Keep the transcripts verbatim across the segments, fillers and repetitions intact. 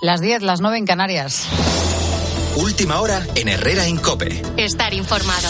Las diez, las nueve en Canarias. Última hora en Herrera en COPE. Estar informado.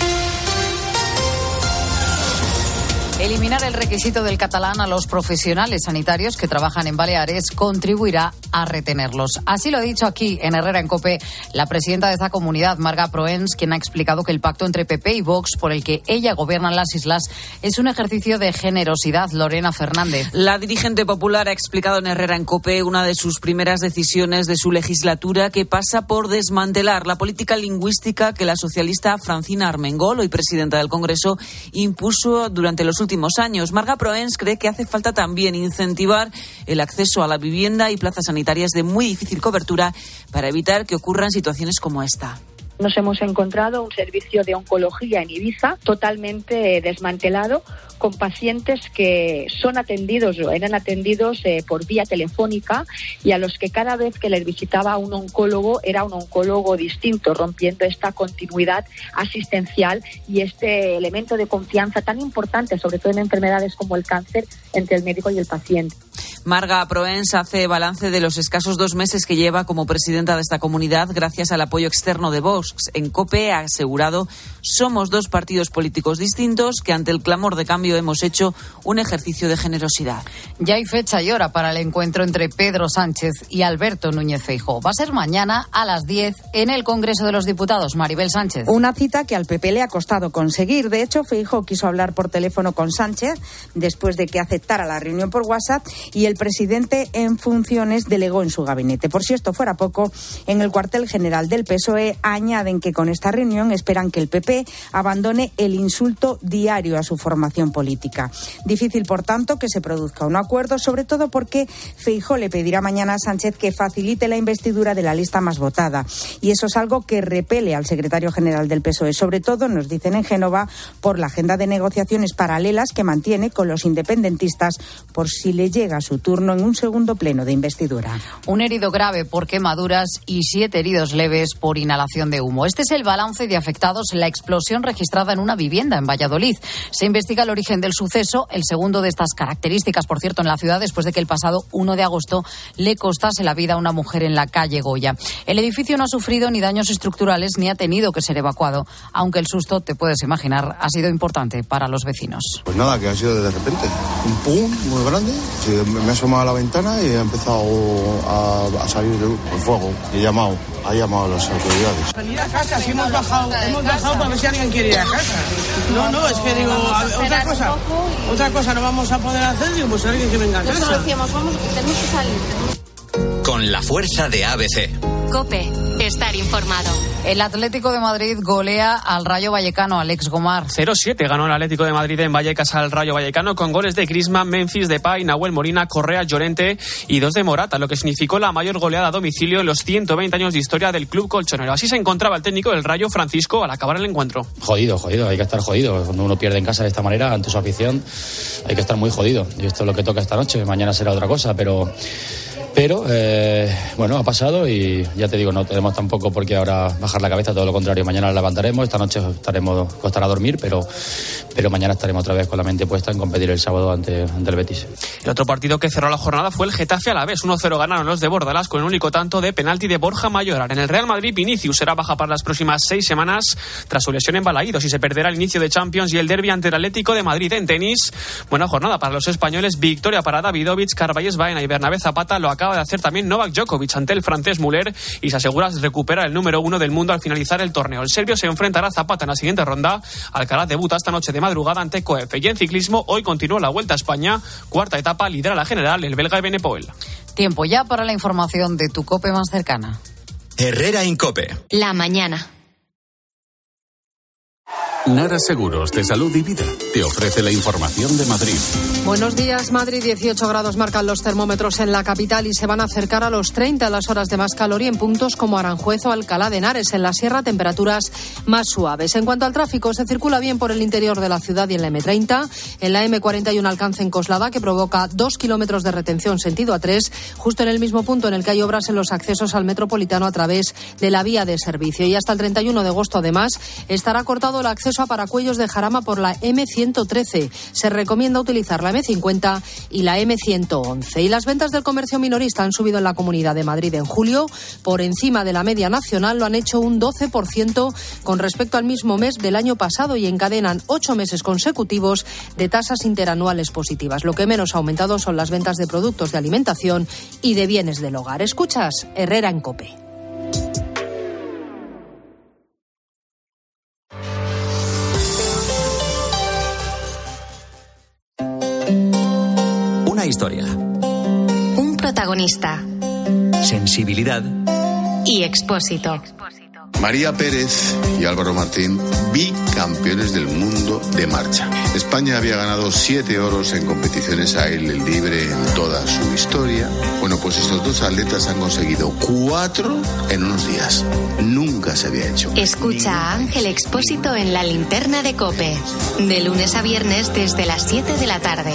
Eliminar el requisito del catalán a los profesionales sanitarios que trabajan en Baleares contribuirá a retenerlos. Así lo ha dicho aquí en Herrera en COPE la presidenta de esta comunidad, Marga Proens, quien ha explicado que el pacto entre P P y Vox, por el que ella gobierna las islas, es un ejercicio de generosidad. Lorena Fernández. La dirigente popular ha explicado en Herrera en COPE una de sus primeras decisiones de su legislatura, que pasa por desmantelar la política lingüística que la socialista Francina Armengol, hoy presidenta del Congreso, impuso durante los últimos últimos años. Marga Proens cree que hace falta también incentivar el acceso a la vivienda y plazas sanitarias de muy difícil cobertura para evitar que ocurran situaciones como esta. Nos hemos encontrado un servicio de oncología en Ibiza totalmente desmantelado, con pacientes que son atendidos o eran atendidos eh, por vía telefónica, y a los que cada vez que les visitaba un oncólogo era un oncólogo distinto, rompiendo esta continuidad asistencial y este elemento de confianza tan importante, sobre todo en enfermedades como el cáncer, entre el médico y el paciente. Marga Proens hace balance de los escasos dos meses que lleva como presidenta de esta comunidad gracias al apoyo externo de Vox. En COPE ha asegurado: somos dos partidos políticos distintos que ante el clamor de cambio hemos hecho un ejercicio de generosidad. Ya hay fecha y hora para el encuentro entre Pedro Sánchez y Alberto Núñez Feijóo. Va a ser mañana a las diez en el Congreso de los Diputados. Maribel Sánchez. Una cita que al P P le ha costado conseguir. De hecho, Feijóo quiso hablar por teléfono con Sánchez después de que aceptara la reunión por WhatsApp, y el presidente en funciones delegó en su gabinete. Por si esto fuera poco, en el cuartel general del P S O E añaden que con esta reunión esperan que el P P abandone el insulto diario a su formación política. Difícil, por tanto, que se produzca un acuerdo, sobre todo porque Feijóo le pedirá mañana a Sánchez que facilite la investidura de la lista más votada. Y eso es algo que repele al secretario general del P S O E, sobre todo, nos dicen en Génova, por la agenda de negociaciones paralelas que mantiene con los independentistas por si le llega su turno en un segundo pleno de investidura. Un herido grave por quemaduras y siete heridos leves por inhalación de humo. Este es el balance de afectados en la explosión registrada en una vivienda en Valladolid. Se investiga el origen del suceso, el segundo de estas características, por cierto, en la ciudad, después de que el pasado uno de agosto le costase la vida a una mujer en la calle Goya. El edificio no ha sufrido ni daños estructurales ni ha tenido que ser evacuado, aunque el susto, te puedes imaginar, ha sido importante para los vecinos. Pues nada, que ha sido de repente. Un pum muy grande. Sí, me he asomado a la ventana y ha empezado a, a salir el fuego. He llamado, ha llamado a las autoridades. Venir a casa, si hemos bajado, hemos bajado para ver si alguien quiere ir a casa. No, no, es que digo, otra cosa, otra cosa no vamos a poder hacer, digo, pues alguien que venga a casa. Nosotros decíamos, vamos, tenemos que salir. Con la fuerza de A B C. COPE, estar informado. El Atlético de Madrid golea al Rayo Vallecano, Alex Gomar. cero siete ganó el Atlético de Madrid en Vallecas al Rayo Vallecano con goles de Griezmann, Memphis Depay, Nahuel Molina, Correa, Llorente y dos de Morata, lo que significó la mayor goleada a domicilio en los ciento veinte años de historia del club colchonero. Así se encontraba el técnico del Rayo, Francisco, al acabar el encuentro. Jodido, jodido, hay que estar jodido. Cuando uno pierde en casa de esta manera, ante su afición, hay que estar muy jodido. Y esto es lo que toca esta noche, mañana será otra cosa, pero... Pero, eh, bueno, ha pasado y ya te digo, no tenemos tampoco por qué ahora bajar la cabeza, todo lo contrario, mañana la levantaremos, esta noche estaremos, costará dormir, pero, pero mañana estaremos otra vez con la mente puesta en competir el sábado ante, ante el Betis. El otro partido que cerró la jornada fue el Getafe Alavés, uno cero ganaron los de Bordalás con un único tanto de penalti de Borja Mayoral. En el Real Madrid, Vinicius será baja para las próximas seis semanas tras su lesión en Balaídos y se perderá el inicio de Champions y el derbi ante el Atlético de Madrid. En tenis, buena jornada para los españoles, victoria para Davidovich, Carballes Baena y Bernabé Zapata, lo acaba de hacer también Novak Djokovic ante el francés Muller y se asegura recuperar el número uno del mundo al finalizar el torneo. El serbio se enfrentará a Zapata en la siguiente ronda. Alcaraz debuta esta noche de madrugada ante Coef. Y en ciclismo, hoy continúa la Vuelta a España. Cuarta etapa, lidera la general el belga Evenepoel. Tiempo ya para la información de tu COPE más cercana. Herrera en COPE. La mañana. Nara Seguros de Salud y Vida te ofrece la información de Madrid. Buenos días. Madrid, dieciocho grados marcan los termómetros en la capital y se van a acercar a los treinta a las horas de más calor y en puntos como Aranjuez o Alcalá de Henares. En la sierra, temperaturas más suaves. En cuanto al tráfico, se circula bien por el interior de la ciudad y en la eme treinta. En la eme cuarenta y uno alcance en Coslada que provoca dos kilómetros de retención sentido A tres, justo en el mismo punto en el que hay obras en los accesos al Metropolitano a través de la vía de servicio. Y hasta el treinta y uno de agosto, además, estará cortado el acceso a Paracuellos de Jarama por la eme ciento ciento trece. Se recomienda utilizar la eme cincuenta y la eme ciento once. Y las ventas del comercio minorista han subido en la Comunidad de Madrid en julio por encima de la media nacional. Lo han hecho un doce por ciento con respecto al mismo mes del año pasado y encadenan ocho meses consecutivos de tasas interanuales positivas. Lo que menos ha aumentado son las ventas de productos de alimentación y de bienes del hogar. Escuchas Herrera en COPE. Una historia. Un protagonista. Sensibilidad. Y Expósito. María Pérez y Álvaro Martín, bicampeones del mundo de marcha. España había ganado siete oros en competiciones a aire libre en toda su historia. Bueno, pues estos dos atletas han conseguido cuatro en unos días. Nunca se había hecho. Escucha a Ángel Expósito en La Linterna de COPE. De lunes a viernes desde las siete de la tarde.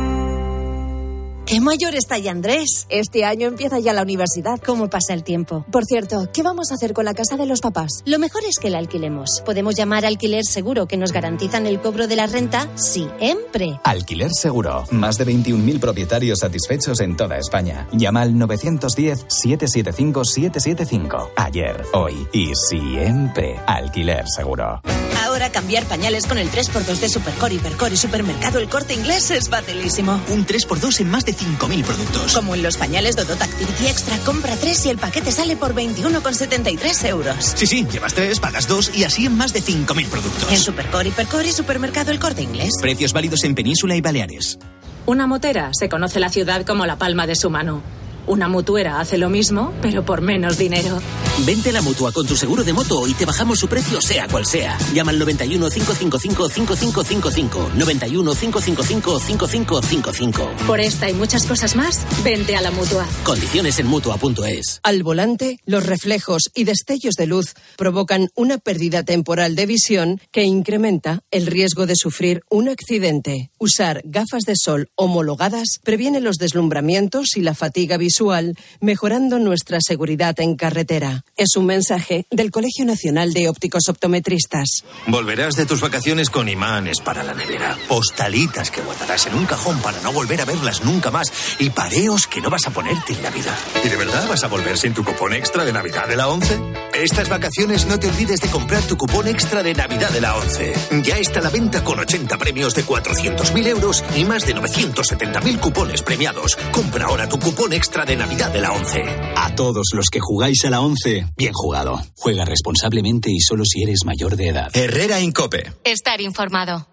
¡Qué mayor está ya Andrés! Este año empieza ya la universidad. ¿Cómo pasa el tiempo? Por cierto, ¿qué vamos a hacer con la casa de los papás? Lo mejor es que la alquilemos. Podemos llamar a Alquiler Seguro, que nos garantizan el cobro de la renta siempre. Alquiler Seguro. Más de veintiún mil propietarios satisfechos en toda España. Llama al nueve uno cero, siete siete cinco, siete siete cinco. Ayer, hoy y siempre. Alquiler Seguro. Ahora cambiar pañales con el tres por dos de Supercore, Hipercore y Supermercado El Corte Inglés es facilísimo. Un tres por dos en más de cinco mil productos. Como en los pañales Dodot Activity Extra, compra tres y el paquete sale por veintiuno con setenta y tres euros. Sí, sí, llevas tres, pagas dos y así en más de cinco mil productos. En Supercore, Hipercore y Supermercado El Corte Inglés. Precios válidos en Península y Baleares. Una motera se conoce la ciudad como la palma de su mano. Una mutuera hace lo mismo, pero por menos dinero. Vente a la Mutua con tu seguro de moto y te bajamos su precio sea cual sea. Llama al noventa y uno, cinco cinco cinco, cinco cinco cinco cinco. noventa y uno, cinco cinco cinco, cinco cinco cinco cinco. Por esta y muchas cosas más, vente a la Mutua. Condiciones en Mutua punto es. Al volante, los reflejos y destellos de luz provocan una pérdida temporal de visión que incrementa el riesgo de sufrir un accidente. Usar gafas de sol homologadas previene los deslumbramientos y la fatiga visual, mejorando nuestra seguridad en carretera. Es un mensaje del Colegio Nacional de Ópticos Optometristas. Volverás de tus vacaciones con imanes para la nevera, postalitas que guardarás en un cajón para no volver a verlas nunca más y pareos que no vas a ponerte en Navidad. ¿Y de verdad vas a volver sin tu cupón extra de Navidad de la ONCE? Estas vacaciones no te olvides de comprar tu cupón extra de Navidad de la ONCE. Ya está a la venta con ochenta premios de cuatrocientos mil euros y más de novecientos setenta mil cupones premiados. Compra ahora tu cupón extra de Navidad de la ONCE. A todos los que jugáis a la ONCE, bien jugado. Juega responsablemente y solo si eres mayor de edad. Herrera en COPE. Estar informado.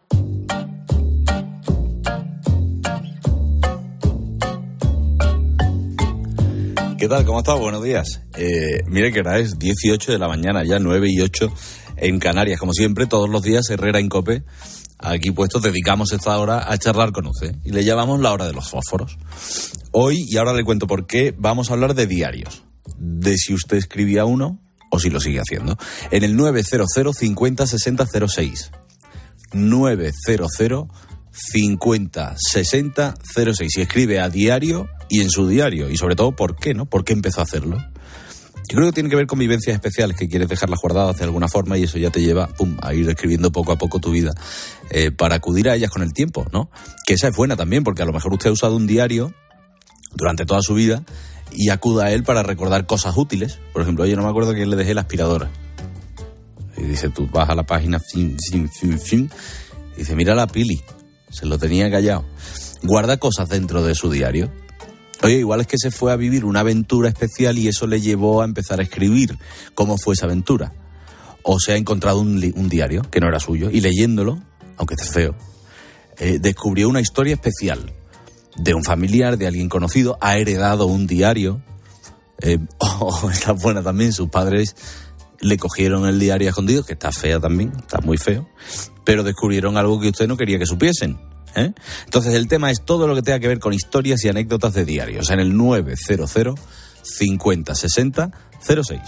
¿Qué tal? ¿Cómo estás? Buenos días. Eh, mire que hora es dieciocho de la mañana, ya nueve y ocho en Canarias. Como siempre, todos los días Herrera en COPE. Aquí puestos dedicamos esta hora a charlar con usted y le llamamos la hora de los fósforos. Hoy, y ahora le cuento por qué, vamos a hablar de diarios. De si usted escribía uno o si lo sigue haciendo. En el nueve cero cero, cincuenta, sesenta, cero seis. nueve cero cero, cincuenta, sesenta, cero seis. Si escribe a diario y en su diario. Y sobre todo, ¿por qué, no? ¿Por qué empezó a hacerlo? Yo creo que tiene que ver con vivencias especiales que quieres dejarlas guardadas de alguna forma y eso ya te lleva pum, a ir escribiendo poco a poco tu vida eh, para acudir a ellas con el tiempo, ¿no? Que esa es buena también, porque a lo mejor usted ha usado un diario durante toda su vida y acuda a él para recordar cosas útiles. Por ejemplo, oye, no me acuerdo que le dejé la aspiradora. Y dice, tú vas a la página, fin, fin, fin, fin, y dice, mira la Pili, se lo tenía callado. Guarda cosas dentro de su diario. Oye, igual es que se fue a vivir una aventura especial y eso le llevó a empezar a escribir cómo fue esa aventura. O se ha encontrado un, li- un diario que no era suyo y leyéndolo, aunque esté feo, eh, descubrió una historia especial de un familiar, de alguien conocido, ha heredado un diario. Eh, oh, está buena también, sus padres le cogieron el diario escondido, que está fea también, está muy feo, pero descubrieron algo que usted no quería que supiesen. ¿Eh? Entonces el tema es todo lo que tenga que ver con historias y anécdotas de diarios en el nueve cero cero, cincuenta, sesenta, cero seis.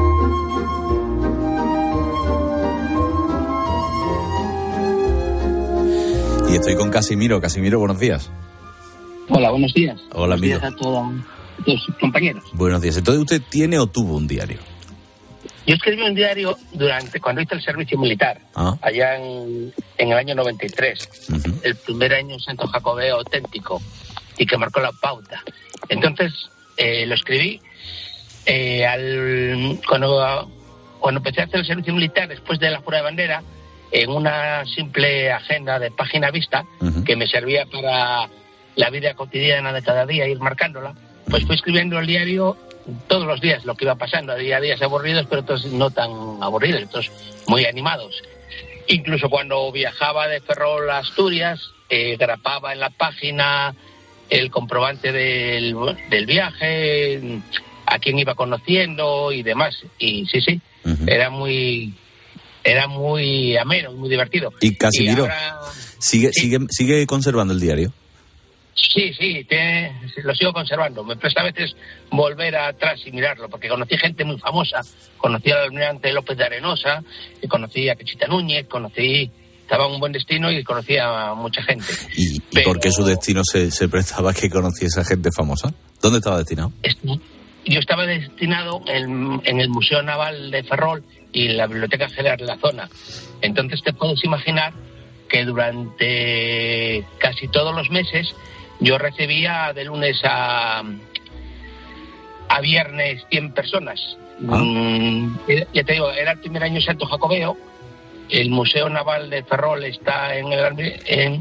Y estoy con Casimiro. Casimiro, buenos días. Hola, buenos días. Hola, buenos amigo. días a todos, a todos sus compañeros. Buenos días. Entonces, ¿usted tiene o tuvo un diario? Yo escribí un diario durante cuando hice el servicio militar, ah. allá en, en el año noventa y tres, uh-huh. el primer año en Santo Jacobeo auténtico, y que marcó la pauta. Entonces, eh, lo escribí eh, al, cuando, cuando empecé a hacer el servicio militar, después de la jura de bandera, en una simple agenda de página vista, uh-huh. que me servía para la vida cotidiana de cada día, ir marcándola, pues fui escribiendo el diario todos los días lo que iba pasando. Había días aburridos, pero otros no tan aburridos, otros muy animados. Incluso cuando viajaba de Ferrol a Asturias, eh, grapaba en la página el comprobante del, del viaje, a quién iba conociendo y demás. Y sí, sí, uh-huh. era muy era muy ameno, muy divertido. Y Casimiro, y ahora, ¿sigue, sí. sigue, ¿sigue conservando el diario? Sí, sí, te, lo sigo conservando. Me presta a veces volver atrás y mirarlo, porque conocí gente muy famosa. Conocí al almirante López de Arenosa, y conocí a Quechita Núñez, conocí, estaba en un buen destino y conocí a mucha gente. ¿Y, Pero, ¿y por qué su destino se, se prestaba a que conociese a gente famosa? ¿Dónde estaba destinado? Yo estaba destinado en, en el Museo Naval de Ferrol y la Biblioteca General de la zona. Entonces te puedes imaginar que durante casi todos los meses yo recibía de lunes a, a viernes cien personas. Ah. Mm, ya te digo, era el primer año en Santo Jacobeo. El Museo Naval de Ferrol está en el, en,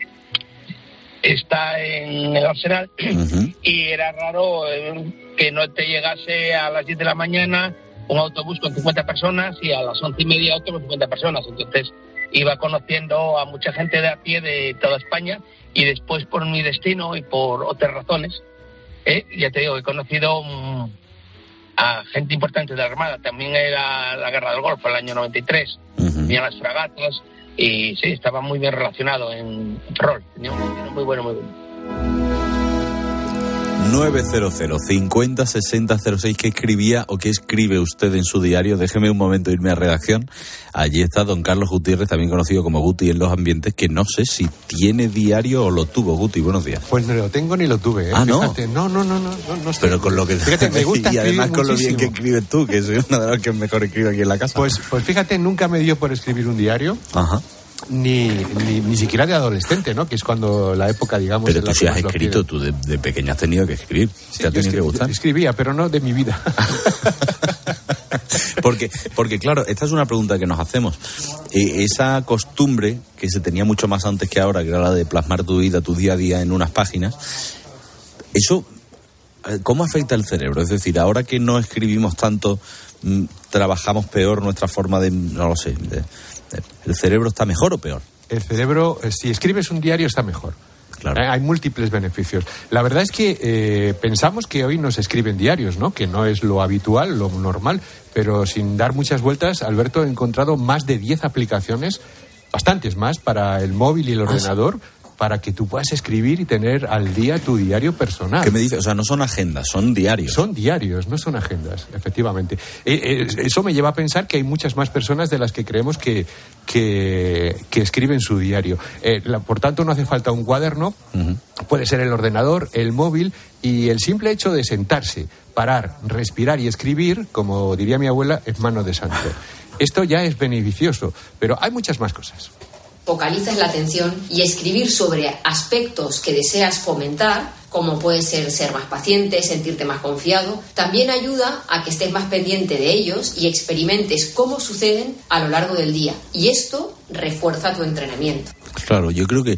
está en el Arsenal. Uh-huh. Y era raro eh, que no te llegase a las diez de la mañana un autobús con cincuenta personas y a las once y media otro con cincuenta personas. Entonces iba conociendo a mucha gente de a pie de toda España. Y después, por mi destino y por otras razones, eh, ya te digo, he conocido um, a gente importante de la Armada. También era la Guerra del Golfo, el año noventa y tres. Uh-huh. Tenían las fragatas y sí, estaba muy bien relacionado en Ferrol. Tenía un destino muy bueno, muy bueno. nueve cero cero, cincuenta, sesenta, cero seis. ¿Qué escribía o qué escribe usted en su diario? Déjeme un momento irme a redacción. Allí está don Carlos Gutiérrez, también conocido como Guti en los ambientes, que no sé si tiene diario o lo tuvo. Guti, buenos días. Pues no lo tengo ni lo tuve, ¿eh? Ah, ¿no? Fíjate, no, no, no, no, no, no Pero con lo que... Fíjate, me gusta y además con muchísimo. Lo bien que escribes tú, que soy una de las que mejor escribe aquí en la casa. Pues, pues fíjate, nunca me dio por escribir un diario. Ajá. Ni, ni, ni siquiera de adolescente, ¿no? Que es cuando la época, digamos... Pero tú sí has escrito, tú de, de pequeña has tenido que escribir. Sí, ¿te ha tenido que gustar? Escribía, pero no de mi vida. porque, porque, claro, esta es una pregunta que nos hacemos. Eh, esa costumbre que se tenía mucho más antes que ahora, que era la de plasmar tu vida, tu día a día en unas páginas, eso, ¿cómo afecta el cerebro? Es decir, ahora que no escribimos tanto, mmm, trabajamos peor nuestra forma de, no lo sé... De, ¿el cerebro está mejor o peor? El cerebro, si escribes un diario, está mejor. Claro. Hay múltiples beneficios. La verdad es que eh, pensamos que hoy no se escriben diarios, ¿no? Que no es lo habitual, lo normal. Pero sin dar muchas vueltas, Alberto, he encontrado más de diez aplicaciones, bastantes más, para el móvil y el ordenador, para que tú puedas escribir y tener al día tu diario personal. ¿Qué me dices? O sea, no son agendas, son diarios. Son diarios, no son agendas, efectivamente. Eh, eh, eso me lleva a pensar que hay muchas más personas de las que creemos que, que, que escriben su diario. Eh, la, por tanto, no hace falta un cuaderno, uh-huh. puede ser el ordenador, el móvil, y el simple hecho de sentarse, parar, respirar y escribir, como diría mi abuela, es mano de santo. Esto ya es beneficioso, pero hay muchas más cosas. Focalizas la atención y escribir sobre aspectos que deseas fomentar, como puede ser ser más paciente, sentirte más confiado, también ayuda a que estés más pendiente de ellos y experimentes cómo suceden a lo largo del día. Y esto refuerza tu entrenamiento. Claro, yo creo que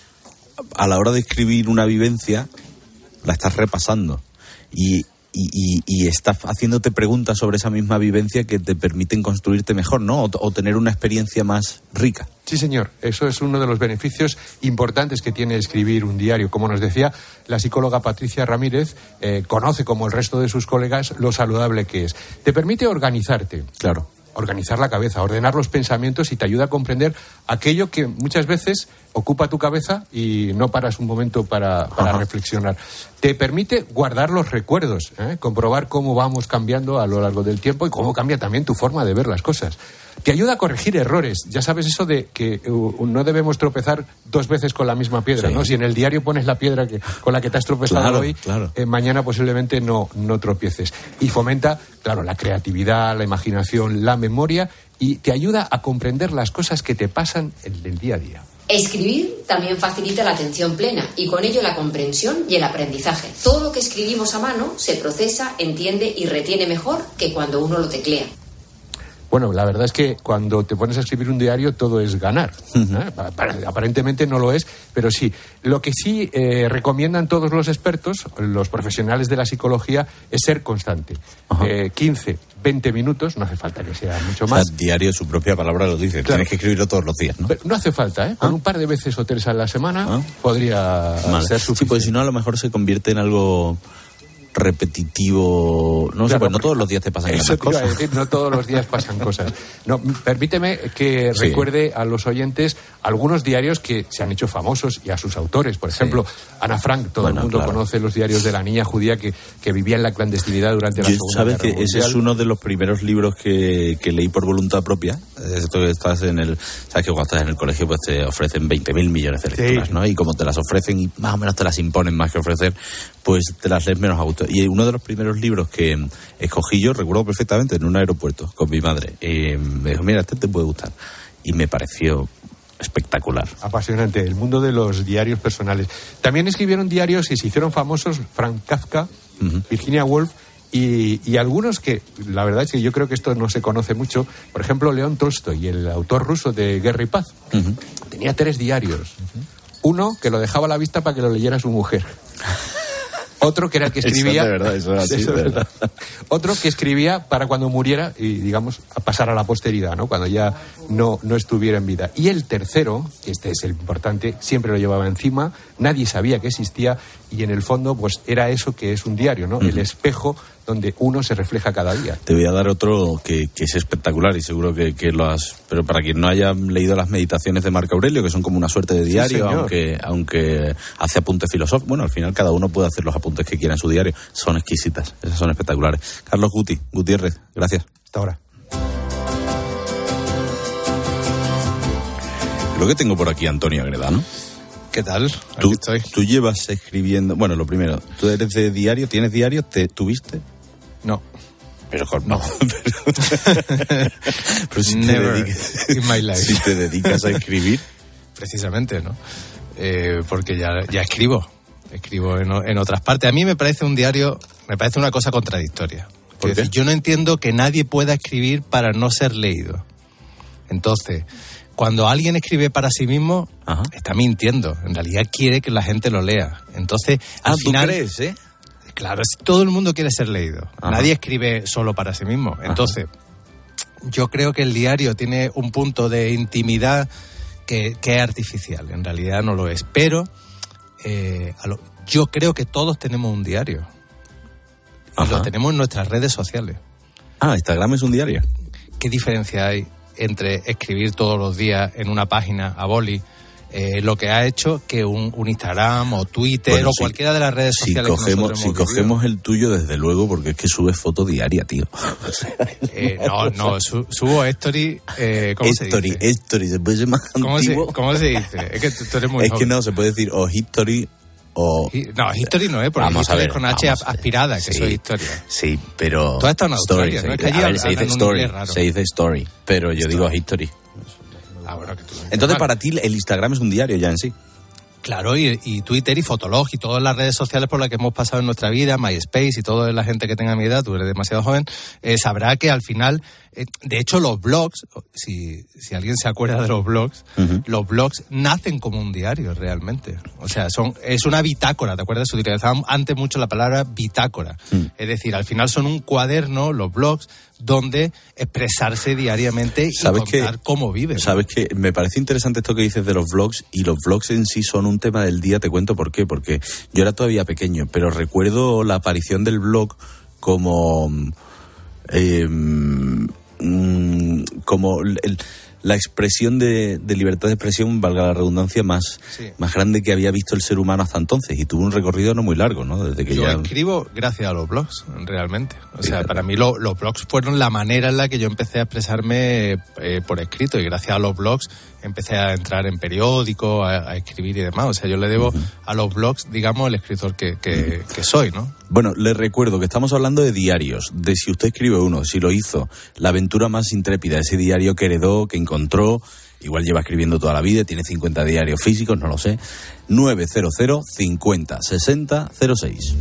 a la hora de escribir una vivencia, la estás repasando y... Y, y, y estás haciéndote preguntas sobre esa misma vivencia que te permiten construirte mejor, ¿no? O, o tener una experiencia más rica. Sí, señor. Eso es uno de los beneficios importantes que tiene escribir un diario. Como nos decía la psicóloga Patricia Ramírez, eh, conoce como el resto de sus colegas lo saludable que es. Te permite organizarte. Claro. Organizar la cabeza, ordenar los pensamientos y te ayuda a comprender aquello que muchas veces ocupa tu cabeza y no paras un momento para, para reflexionar. Te permite guardar los recuerdos, ¿eh? comprobar cómo vamos cambiando a lo largo del tiempo y cómo cambia también tu forma de ver las cosas. Te ayuda a corregir errores. Ya sabes eso de que uh, no debemos tropezar dos veces con la misma piedra, sí. ¿no? Si en el diario pones la piedra que, con la que te has tropezado claro, hoy, claro. Eh, mañana posiblemente no, no tropieces. Y fomenta, claro, la creatividad, la imaginación, la memoria, y te ayuda a comprender las cosas que te pasan en el día a día. Escribir también facilita la atención plena y con ello la comprensión y el aprendizaje. Todo lo que escribimos a mano se procesa, entiende y retiene mejor que cuando uno lo teclea. Bueno, la verdad es que cuando te pones a escribir un diario todo es ganar. ¿eh? Aparentemente no lo es, pero sí. Lo que sí eh, recomiendan todos los expertos, los profesionales de la psicología, es ser constante. Eh, quince, veinte minutos, no hace falta que sea mucho más. O sea, diario, su propia palabra lo dice, claro. Tienes que escribirlo todos los días, ¿no? Pero no hace falta, ¿eh? Con ¿Ah? un par de veces o tres a la semana ¿Ah? podría vale. ser suficiente. Sí, pues si no a lo mejor se convierte en algo repetitivo, no claro, sé, pues no todos los días te pasan esas cosas. Iba a decir, no todos los días pasan cosas. No, permíteme que sí. recuerde a los oyentes algunos diarios que se han hecho famosos y a sus autores. Por ejemplo, sí. Ana Frank, todo bueno, el mundo claro. conoce los diarios de la niña judía que, que vivía en la clandestinidad durante la Yo, Segunda ¿sabes Guerra que Mundial? Ese es uno de los primeros libros que, que leí por voluntad propia. Esto que estás en el, sabes que cuando estás en el colegio pues te ofrecen veinte mil millones de lecturas, sí. ¿no? Y como te las ofrecen y más o menos te las imponen más que ofrecer, pues te las lees menos a gusto. Y uno de los primeros los libros que escogí yo, recuerdo perfectamente, en un aeropuerto con mi madre. Eh, me dijo, mira, este te puede gustar. Y me pareció espectacular. Apasionante, el mundo de los diarios personales. También escribieron diarios y se hicieron famosos Frank Kafka, uh-huh. Virginia Woolf y, y algunos que, la verdad es que yo creo que esto no se conoce mucho. Por ejemplo, León Tolstoy, el autor ruso de Guerra y Paz. Uh-huh. Tenía tres diarios. Uh-huh. Uno que lo dejaba a la vista para que lo leyera su mujer. Otro que era el que escribía... Eso de verdad, eso era así, eso de verdad. verdad. Otro que escribía para cuando muriera y, digamos, a pasar a la posteridad, ¿no? Cuando ya no, no estuviera en vida. Y el tercero, este es el importante, siempre lo llevaba encima, nadie sabía que existía y en el fondo, pues era eso que es un diario, ¿no? Uh-huh. El espejo donde uno se refleja cada día. Te voy a dar otro que, que es espectacular y seguro que, que lo has... Pero para quien no haya leído las meditaciones de Marco Aurelio, que son como una suerte de diario, sí, aunque, aunque hace apuntes filosóficos. Bueno, al final cada uno puede hacer los apuntes que quiera en su diario. Son exquisitas, esas son espectaculares. Carlos Guti, Gutiérrez, gracias. Hasta ahora. Creo que tengo por aquí a Antonio Agreda, ¿no? ¿Qué tal? Aquí ¿Tú, estoy. Tú llevas escribiendo... Bueno, lo primero, ¿tú eres de diario? ¿Tienes diario? ¿Te tuviste? No. Pero no. pero, pero si, te Never dedicas, in my life. si te dedicas a escribir... Precisamente, ¿no? Eh, porque ya, ya escribo. Escribo en, en otras partes. A mí me parece un diario... Me parece una cosa contradictoria. ¿Por es qué? decir, yo no entiendo que nadie pueda escribir para no ser leído. Entonces... Cuando alguien escribe para sí mismo, Ajá. está mintiendo. En realidad quiere que la gente lo lea. Entonces, al ah, final... ¿tú crees, eh? Claro, todo el mundo quiere ser leído. Ajá. Nadie escribe solo para sí mismo. Entonces, Ajá. yo creo que el diario tiene un punto de intimidad que, que es artificial. En realidad no lo es. Pero eh, a lo, yo creo que todos tenemos un diario. Y lo tenemos en nuestras redes sociales. Ah, Instagram es un diario. ¿Qué diferencia hay entre escribir todos los días en una página a boli, eh, lo que ha hecho que un, un Instagram o Twitter bueno, o sí, cualquiera de las redes si sociales cogemos, que nosotros si hemos cogemos vivido. El tuyo, desde luego, porque es que subes foto diaria, tío. eh, no, no, su, subo story, eh, ¿cómo story, se dice? Story, se puede ser más ¿Cómo antiguo. Se, ¿Cómo se dice? Es que tú, tú eres muy Es joven. que no, se puede decir o history o... No, history no es, porque vamos history a ver, es con H aspirada, que sí, eso es historia. Sí, pero... Tú has estado en Australia, story, ¿no? Es que sí. allí A ver, se dice story, raro. se dice story, pero yo story. digo history. Ah, bueno, que tú lo Entonces, mal. para ti, el Instagram es un diario ya en sí. Claro, y, y Twitter y Fotolog y todas las redes sociales por las que hemos pasado en nuestra vida, MySpace y toda la gente que tenga mi edad, tú eres demasiado joven, eh, sabrá que al final, eh, de hecho los blogs, si, si alguien se acuerda de los blogs, uh-huh. los blogs nacen como un diario realmente. O sea, son es una bitácora, ¿te acuerdas? Se utilizaba antes mucho la palabra bitácora. Uh-huh. Es decir, al final son un cuaderno, los blogs, donde expresarse diariamente y contar que, cómo viven. Sabes que me parece interesante esto que dices de los vlogs, y los vlogs en sí son un tema del día. Te cuento por qué, porque yo era todavía pequeño, pero recuerdo la aparición del blog como eh, como el, la expresión de, de libertad de expresión, valga la redundancia, más, sí. más grande que había visto el ser humano hasta entonces, y tuvo un recorrido no muy largo, ¿no? Desde que yo ya... escribo gracias a los blogs, realmente. O sea, Fíjate. para mí lo, los blogs fueron la manera en la que yo empecé a expresarme eh, por escrito, y gracias a los blogs empecé a entrar en periódicos, a, a escribir y demás. O sea, yo le debo uh-huh. a los blogs, digamos, el escritor que, que, uh-huh. que soy, ¿no? Bueno, les recuerdo que estamos hablando de diarios, de si usted escribe uno, si lo hizo, la aventura más intrépida, ese diario que heredó, que encontró, igual lleva escribiendo toda la vida, tiene cincuenta diarios físicos, no lo sé, nueve cero cero cincuenta sesenta cero seis.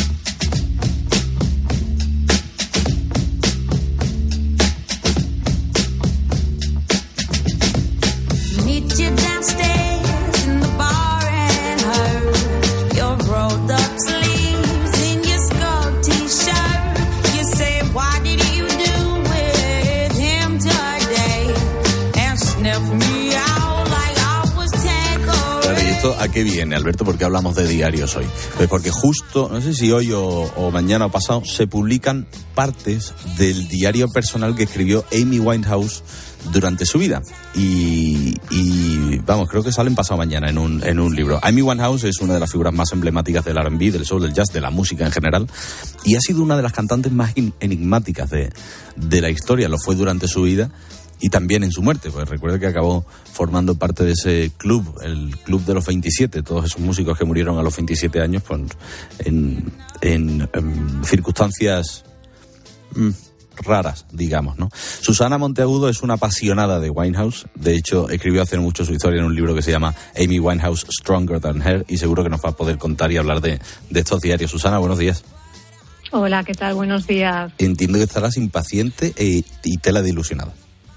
¿A qué viene, Alberto? ¿Por qué hablamos de diarios hoy? Pues porque justo, no sé si hoy o, o mañana o pasado, se publican partes del diario personal que escribió Amy Winehouse durante su vida. Y, y vamos, creo que salen pasado mañana en un, en un libro. Amy Winehouse es una de las figuras más emblemáticas del R and B, del soul, del jazz, de la música en general, y ha sido una de las cantantes más enigmáticas de, de la historia. Lo fue durante su vida y también en su muerte, pues recuerda que acabó formando parte de ese club, el club de los veintisiete, todos esos músicos que murieron a los veintisiete años, pues en, en, en circunstancias mmm, raras, digamos, ¿no? Susana Monteagudo es una apasionada de Winehouse, de hecho escribió hace mucho su historia en un libro que se llama Amy Winehouse Stronger Than Her, y seguro que nos va a poder contar y hablar de, de estos diarios. Susana, buenos días. Hola, ¿qué tal? Buenos días. Entiendo que estarás impaciente e, y tela de ilusionada.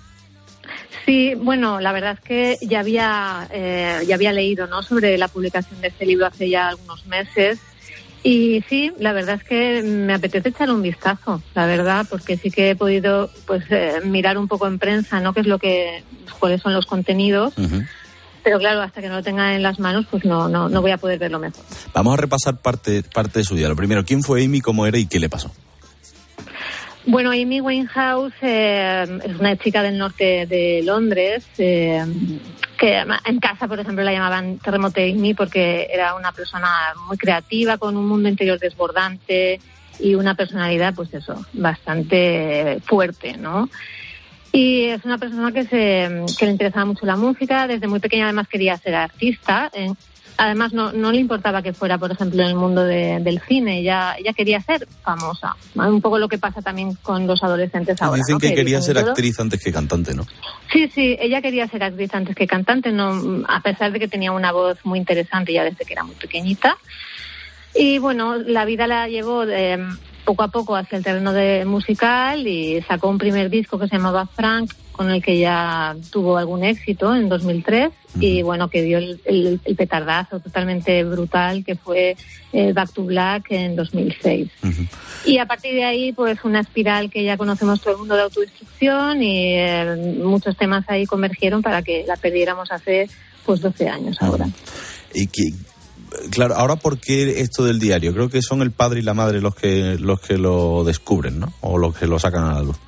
Sí, bueno, la verdad es que ya había eh, ya había leído, ¿no?, sobre la publicación de este libro hace ya algunos meses, y sí, la verdad es que me apetece echar un vistazo, la verdad, porque sí que he podido, pues, eh, mirar un poco en prensa, ¿no?, qué es lo que, cuáles son los contenidos. Uh-huh. Pero claro, hasta que no lo tenga en las manos, pues no no no voy a poder verlo mejor. Vamos a repasar parte parte de su vida. Lo primero, ¿quién fue Amy, cómo era y qué le pasó? Bueno, Amy Winehouse eh, es una chica del norte de Londres, eh, que en casa, por ejemplo, la llamaban Terremoto Amy porque era una persona muy creativa, con un mundo interior desbordante y una personalidad, pues eso, bastante fuerte, ¿no? Y es una persona que se que le interesaba mucho la música. Desde muy pequeña además quería ser artista. Eh, Además, no, no le importaba que fuera, por ejemplo, en el mundo de, del cine. Ella, ella quería ser famosa. Un poco lo que pasa también con los adolescentes ahora. Dicen, ¿no?, que, que quería ser todo. actriz antes que cantante, ¿no? Sí, sí, ella quería ser actriz antes que cantante, no, a pesar de que tenía una voz muy interesante ya desde que era muy pequeñita. Y bueno, la vida la llevó de, poco a poco hacia el terreno de musical, y sacó un primer disco que se llamaba Frank, con el que ya tuvo algún éxito en dos mil tres, uh-huh. y bueno, que dio el, el, el petardazo totalmente brutal que fue eh, Back to Black en dos mil seis. Uh-huh. Y a partir de ahí, pues una espiral que ya conocemos todo el mundo de autodestrucción, y eh, muchos temas ahí convergieron para que la perdiéramos hace pues doce años ahora. Uh-huh. Y que, claro, ahora, ¿por qué esto del diario? Creo que son el padre y la madre los que los que lo descubren, ¿no? O los que lo sacan a la luz.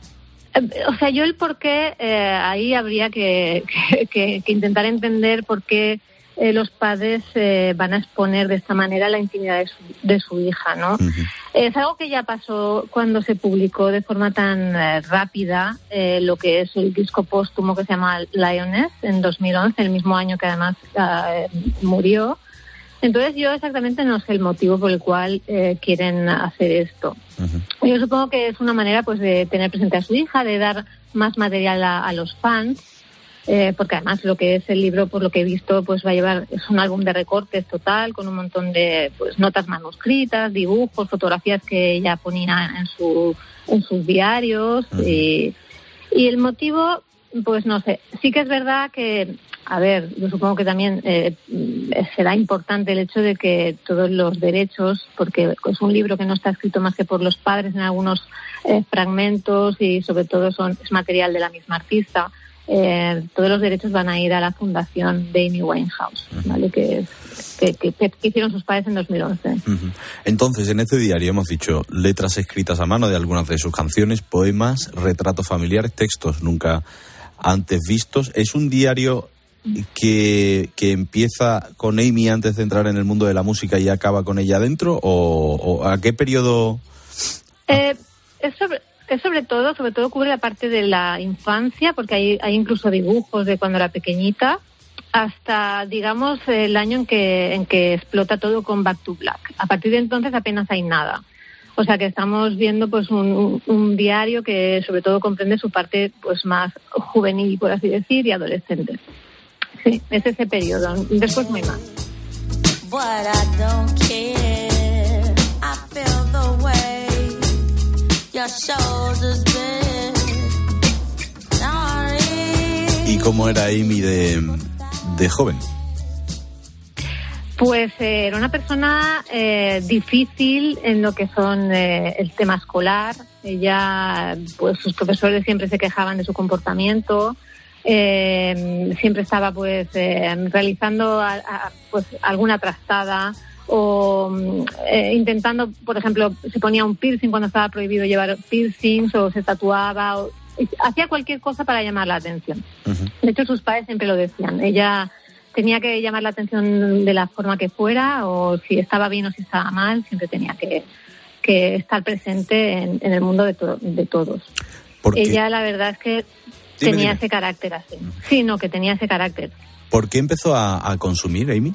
O sea, yo el por qué, eh, ahí habría que, que, que intentar entender por qué eh, los padres eh, van a exponer de esta manera la intimidad de su, de su hija, ¿no? Uh-huh. Es algo que ya pasó cuando se publicó de forma tan eh, rápida eh, lo que es el disco póstumo que se llama Lioness en dos mil once, el mismo año que además eh, murió. Entonces yo exactamente no sé el motivo por el cual eh, quieren hacer esto. Uh-huh. Yo supongo que es una manera, pues, de tener presente a su hija, de dar más material a, a los fans, eh, porque además lo que es el libro, por lo que he visto, pues va a llevar, es un álbum de recortes total, con un montón de, pues, notas manuscritas, dibujos, fotografías que ella ponía en su en sus diarios. Uh-huh. y, y el motivo, pues no sé, sí que es verdad que, a ver, yo supongo que también eh, será importante el hecho de que todos los derechos, porque es un libro que no está escrito más que por los padres en algunos eh, fragmentos, y sobre todo son es material de la misma artista, eh, todos los derechos van a ir a la fundación de Amy Winehouse, ¿vale? Que, que, que, que hicieron sus padres en dos mil once. Uh-huh. Entonces, en este diario hemos dicho letras escritas a mano de algunas de sus canciones, poemas, retratos familiares, textos nunca antes vistos. ¿Es un diario que, que empieza con Amy antes de entrar en el mundo de la música y acaba con ella adentro? ¿O, o a qué periodo...? Eh, es, sobre, es sobre todo, sobre todo cubre la parte de la infancia, porque hay, hay incluso dibujos de cuando era pequeñita, hasta, digamos, el año en que, en que explota todo con Back to Black. A partir de entonces apenas hay nada. O sea que estamos viendo pues un, un, un diario que sobre todo comprende su parte pues más juvenil, por así decir, y adolescente. Sí, es ese periodo. Después muy mal. ¿Y cómo era Amy de, de joven? Pues eh, era una persona eh, difícil en lo que son eh, el tema escolar. Ella, pues sus profesores siempre se quejaban de su comportamiento. Eh, siempre estaba pues eh, realizando a, a, pues alguna trastada o eh, intentando, por ejemplo, se ponía un piercing cuando estaba prohibido llevar piercings, o se tatuaba, o hacía cualquier cosa para llamar la atención. Uh-huh. De hecho, sus padres siempre lo decían. Ella tenía que llamar la atención de la forma que fuera, o si estaba bien o si estaba mal, siempre tenía que, que estar presente en, en el mundo de, to- de todos. Ella, la verdad es que dime, tenía dime. ese carácter así. Sí, no, que tenía ese carácter. ¿Por qué empezó a, a consumir, Amy?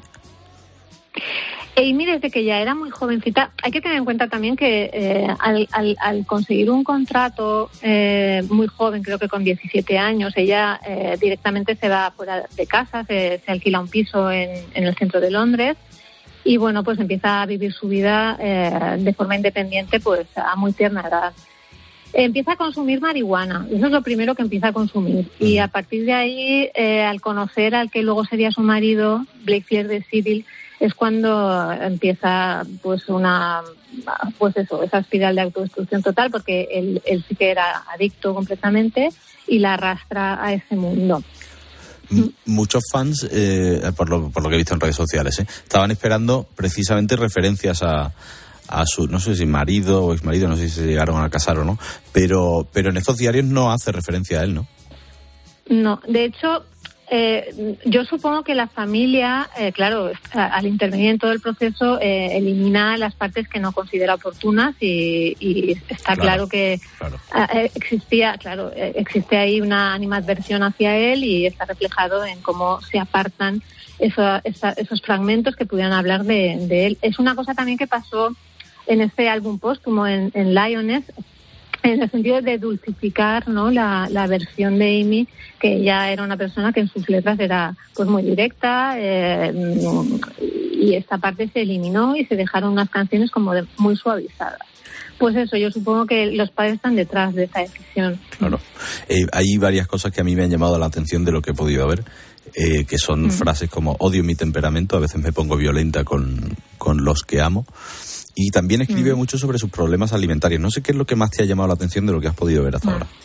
Amy, desde que ya era muy jovencita, hay que tener en cuenta también que eh, al, al, al conseguir un contrato eh, muy joven, creo que con diecisiete años, ella eh, directamente se va fuera de casa, se, se alquila un piso en, en el centro de Londres y bueno, pues empieza a vivir su vida eh, de forma independiente pues a muy tierna edad. Empieza a consumir marihuana, eso es lo primero que empieza a consumir. Y a partir de ahí, eh, al conocer al que luego sería su marido, Blake Flier de Civil, es cuando empieza pues una pues eso, esa espiral de autodestrucción total, porque él, él sí que era adicto completamente y la arrastra a ese mundo. M- muchos fans, eh, por, lo, por lo que he visto en redes sociales, eh, estaban esperando precisamente referencias a, a su, no sé si marido o exmarido, no sé si se llegaron a casar o no, pero, pero en estos diarios no hace referencia a él, ¿no? No, de hecho... Eh, yo supongo que la familia, eh, claro, al intervenir en todo el proceso, eh, elimina las partes que no considera oportunas y, y está claro, claro que claro. Eh, existía, claro, eh, existe ahí una animadversión hacia él y está reflejado en cómo se apartan eso, esa, esos fragmentos que pudieran hablar de, de él. Es una cosa también que pasó en este álbum póstumo, en, en Lioness, en el sentido de dulcificar, ¿no?, la, la versión de Amy, que ella era una persona que en sus letras era pues muy directa, eh, y esta parte se eliminó y se dejaron unas canciones como de, muy suavizadas. Pues eso, yo supongo que los padres están detrás de esta decisión. Claro. Eh, hay varias cosas que a mí me han llamado la atención de lo que he podido ver, eh, que son mm. frases como odio mi temperamento, a veces me pongo violenta con, con los que amo. Y también escribe mm. mucho sobre sus problemas alimentarios. No sé qué es lo que más te ha llamado la atención de lo que has podido ver hasta mm. ahora.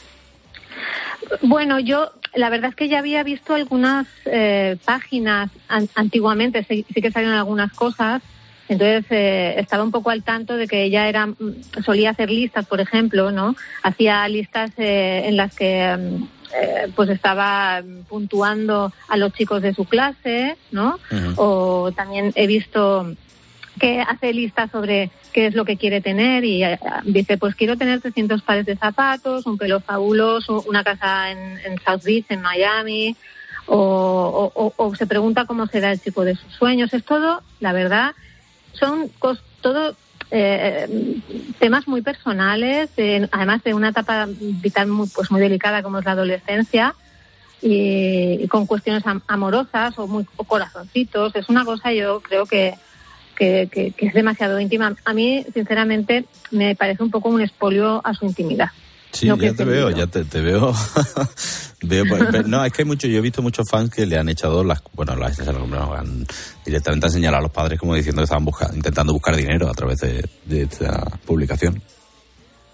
Bueno, yo la verdad es que ya había visto algunas eh, páginas an- antiguamente, sí, sí que salieron algunas cosas, entonces eh, estaba un poco al tanto de que ella era solía hacer listas, por ejemplo, ¿no? Hacía listas eh, en las que eh, pues estaba puntuando a los chicos de su clase, ¿no? Uh-huh. O también he visto que hace listas sobre qué es lo que quiere tener y uh, dice, pues quiero tener trescientos pares de zapatos, un pelo fabuloso, una casa en, en South Beach, en Miami, o, o, o se pregunta cómo será el chico de sus sueños. Es todo, la verdad, son cos- todo eh, temas muy personales, eh, además de una etapa vital muy, pues muy delicada como es la adolescencia, y, y con cuestiones am- amorosas o muy o corazoncitos. Es una cosa, yo creo que Que, que, que es demasiado íntima. A mí, sinceramente, me parece un poco un expolio a su intimidad. Sí, no ya te veo, ya te, te veo. veo pero, no, es que hay mucho, yo he visto muchos fans que le han echado las, bueno, las no, han directamente han señalado a los padres como diciendo que estaban busca, intentando buscar dinero a través de, de esta publicación.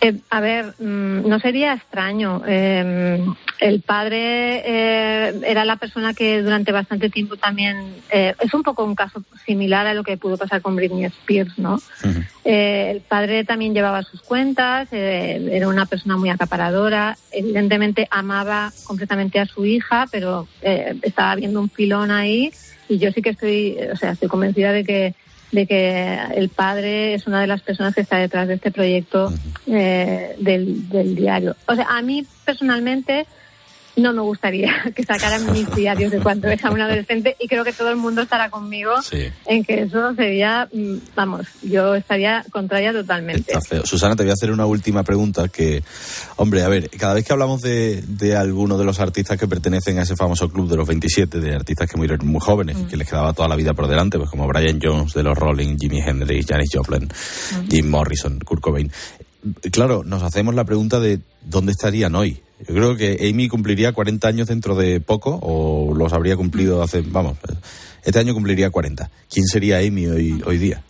Eh, a ver, mmm, no sería extraño. Eh, el padre eh, era la persona que durante bastante tiempo también... Eh, es un poco un caso similar a lo que pudo pasar con Britney Spears, ¿no? Uh-huh. Eh, el padre también llevaba sus cuentas, eh, era una persona muy acaparadora, evidentemente amaba completamente a su hija, pero eh, estaba viendo un filón ahí, y yo sí que estoy, o sea, estoy convencida de que de que el padre es una de las personas que está detrás de este proyecto eh, del, del diario. O sea, a mí personalmente no me gustaría que sacaran mis diarios de cuando era un adolescente, y creo que todo el mundo estará conmigo sí. en que eso sería, vamos, yo estaría contraria totalmente. Está feo. Susana, te voy a hacer una última pregunta que, hombre, a ver, cada vez que hablamos de, de alguno de los artistas que pertenecen a ese famoso club de los veintisiete, de artistas que murieron muy jóvenes mm. y que les quedaba toda la vida por delante, pues como Brian Jones de los Rolling, Jimi Hendrix, Janis Joplin, mm. Jim Morrison, Kurt Cobain. Claro, nos hacemos la pregunta de ¿dónde estarían hoy? Yo creo que Amy cumpliría cuarenta años dentro de poco, o los habría cumplido hace... Vamos, este año cumpliría cuarenta. ¿Quién sería Amy hoy, hoy día?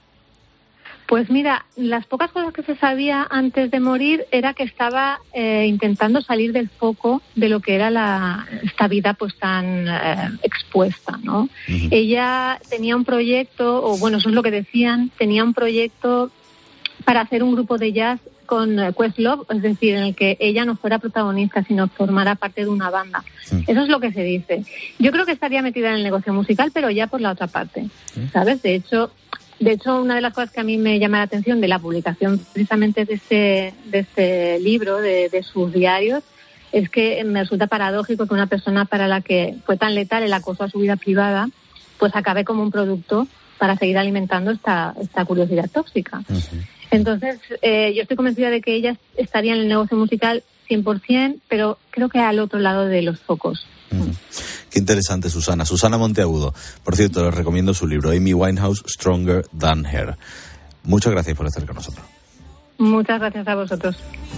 Pues mira, las pocas cosas que se sabía antes de morir era que estaba eh, intentando salir del foco de lo que era la, esta vida pues tan eh, expuesta, ¿no? Uh-huh. Ella tenía un proyecto, o bueno, eso es lo que decían, tenía un proyecto para hacer un grupo de jazz con Questlove, es decir, en el que ella no fuera protagonista, sino formara parte de una banda. Sí. Eso es lo que se dice. Yo creo que estaría metida en el negocio musical, pero ya por la otra parte, ¿sabes? De hecho, de hecho, una de las cosas que a mí me llama la atención de la publicación precisamente de este, de este libro, de, de sus diarios, es que me resulta paradójico que una persona para la que fue tan letal el acoso a su vida privada, pues acabe como un producto para seguir alimentando esta, esta curiosidad tóxica. Uh-huh. Entonces, eh, yo estoy convencida de que ella estaría en el negocio musical cien por ciento, pero creo que al otro lado de los focos. Mm. Qué interesante, Susana. Susana Monteagudo. Por cierto, les recomiendo su libro, Amy Winehouse, Stronger Than Her. Muchas gracias por estar con nosotros. Muchas gracias a vosotros.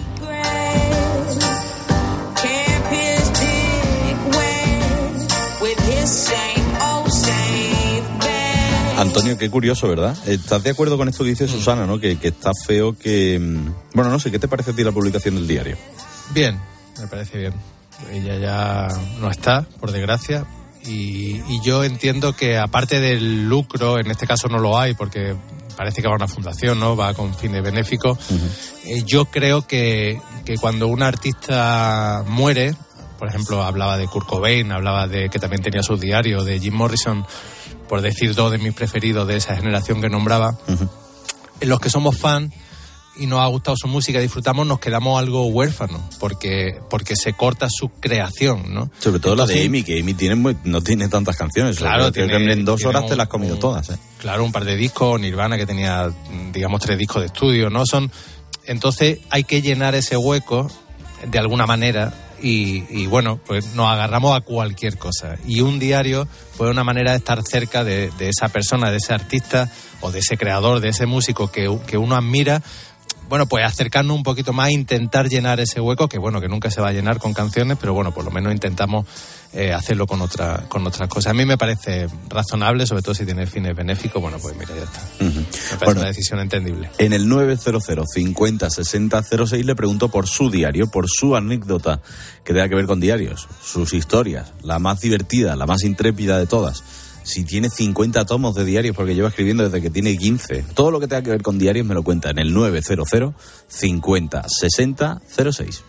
Antonio, qué curioso, ¿verdad? ¿Estás de acuerdo con esto que dice Susana, no? Que, que está feo que... Bueno, no sé, ¿qué te parece a ti la publicación del diario? Bien, me parece bien. Ella ya no está, por desgracia, y, y yo entiendo que aparte del lucro, en este caso no lo hay, porque parece que va a una fundación, ¿no? Va con fines benéficos. Uh-huh. Eh, yo creo que, que cuando un artista muere, por ejemplo, hablaba de Kurt Cobain, hablaba de que también tenía sus diarios, de Jim Morrison, por decir dos de mis preferidos de esa generación que nombraba, uh-huh. los que somos fans y nos ha gustado su música, disfrutamos, nos quedamos algo huérfanos, porque porque se corta su creación, ¿no? Sobre todo Entonces, la de Amy, que Amy tiene muy, no tiene tantas canciones. Claro, tiene, que en dos tiene horas un, te las has comido un, todas, ¿eh? Claro, un par de discos, Nirvana, que tenía, digamos, tres discos de estudio, ¿no? Son, entonces hay que llenar ese hueco de alguna manera. Y, y bueno, pues nos agarramos a cualquier cosa. Y un diario, pues una manera de estar cerca de, de esa persona, de ese artista o de ese creador, de ese músico que, que uno admira. Bueno, pues acercarnos un poquito más, intentar llenar ese hueco, que bueno, que nunca se va a llenar con canciones, pero bueno, por lo menos intentamos eh, hacerlo con otra, con otras cosas. A mí me parece razonable, sobre todo si tiene fines benéficos, bueno, pues mira, ya está. Uh-huh. Me parece bueno, una decisión entendible. En el nueve cero cero cincuenta sesenta cero seis le pregunto por su diario, por su anécdota que tenga que ver con diarios, sus historias, la más divertida, la más intrépida de todas. Si tiene cincuenta tomos de diarios, porque lleva escribiendo desde que tiene quince. Todo lo que tenga que ver con diarios me lo cuenta en el nueve cero cero cincuenta sesenta cero seis.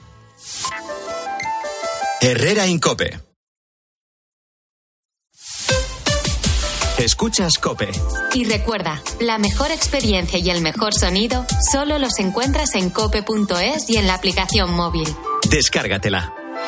Herrera Incope. Escuchas COPE. Y recuerda, la mejor experiencia y el mejor sonido solo los encuentras en cope punto es y en la aplicación móvil. Descárgatela.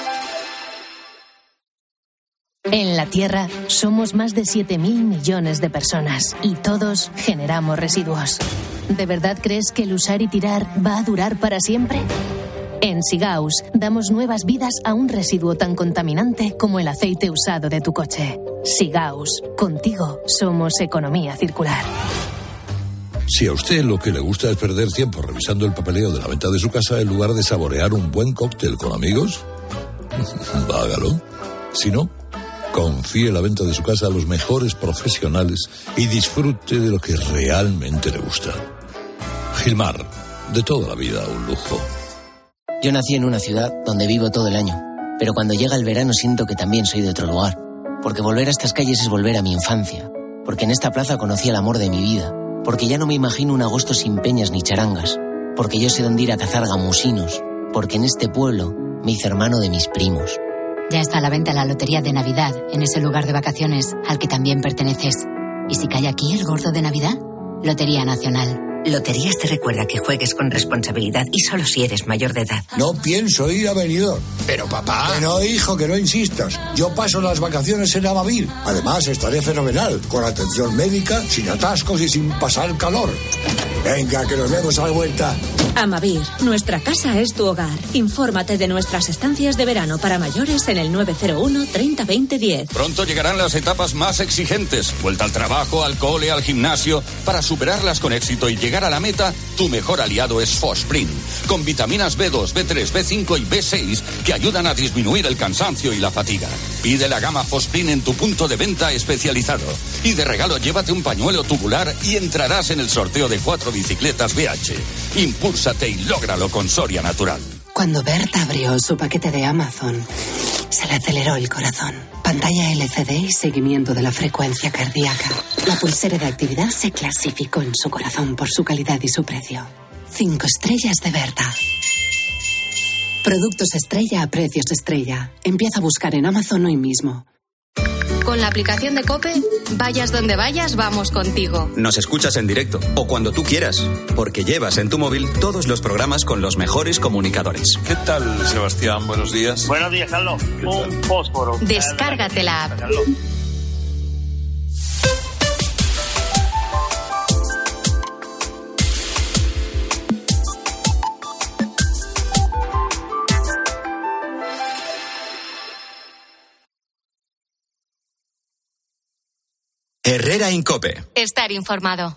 En la Tierra somos más de siete mil millones de personas y todos generamos residuos. ¿De verdad crees que el usar y tirar va a durar para siempre? En Sigaus damos nuevas vidas a un residuo tan contaminante como el aceite usado de tu coche. Sigaus, contigo somos economía circular. Si a usted lo que le gusta es perder tiempo revisando el papeleo de la venta de su casa en lugar de saborear un buen cóctel con amigos, hágalo. Si no, confíe la venta de su casa a los mejores profesionales y disfrute de lo que realmente le gusta. Gilmar, de toda la vida un lujo. Yo nací en una ciudad donde vivo todo el año, pero cuando llega el verano siento que también soy de otro lugar, porque volver a estas calles es volver a mi infancia, porque en esta plaza conocí el amor de mi vida, porque ya no me imagino un agosto sin peñas ni charangas, porque yo sé dónde ir a cazar gamusinos, porque en este pueblo me hice hermano de mis primos. Ya está a la venta la lotería de Navidad en ese lugar de vacaciones al que también perteneces. ¿Y si cae aquí el gordo de Navidad? Lotería Nacional. Loterías te recuerda que juegues con responsabilidad y solo si eres mayor de edad. No pienso ir a Benidorm. Pero papá... Que no, hijo, que no insistas. Yo paso las vacaciones en Amavir. Además, estaré fenomenal, con atención médica, sin atascos y sin pasar calor. Venga, que nos vemos a la vuelta. Amavir, nuestra casa es tu hogar. Infórmate de nuestras estancias de verano para mayores en el nueve cero uno treinta veinte diez. Pronto llegarán las etapas más exigentes. Vuelta al trabajo, al cole, al gimnasio. Para superarlas con éxito y llegar a la meta, tu mejor aliado es Fosprin, con vitaminas B dos, B tres, B cinco y B seis que ayudan a disminuir el cansancio y la fatiga. Pide la gama Fosprin en tu punto de venta especializado. Y de regalo llévate un pañuelo tubular y entrarás en el sorteo de cuatro bicicletas B H. Impúlsate y lógralo con Soria Natural. Cuando Berta abrió su paquete de Amazon, se le aceleró el corazón. Pantalla L C D y seguimiento de la frecuencia cardíaca. La pulsera de actividad se clasificó en su corazón por su calidad y su precio. Cinco estrellas de Berta. Productos estrella a precios estrella. Empieza a buscar en Amazon hoy mismo. Con la aplicación de COPE, vayas donde vayas, vamos contigo. Nos escuchas en directo o cuando tú quieras, porque llevas en tu móvil todos los programas con los mejores comunicadores. ¿Qué tal, Sebastián? Buenos días. Buenos días, Carlos. Un fósforo. Descárgate la app. Herrera Incope. Estar informado.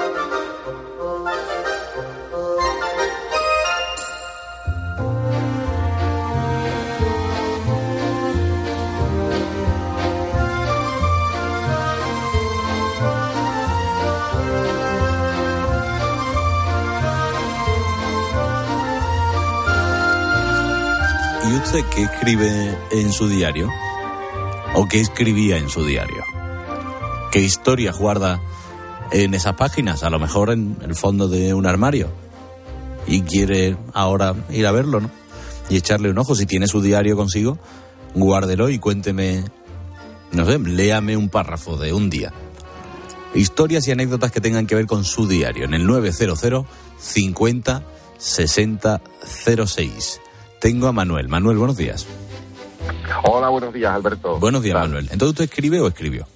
¿Y usted qué escribe en su diario? ¿O qué escribía en su diario? ¿Qué historia guarda en esas páginas? A lo mejor en el fondo de un armario. Y quiere ahora ir a verlo, ¿no? Y echarle un ojo. Si tiene su diario consigo, guárdelo y cuénteme, no sé, léame un párrafo de un día. Historias y anécdotas que tengan que ver con su diario. En el nueve cero cero cincuenta sesenta cero seis. Tengo a Manuel. Manuel, buenos días. Hola, buenos días, Alberto. Buenos días, Manuel. ¿Entonces usted escribe o escribió?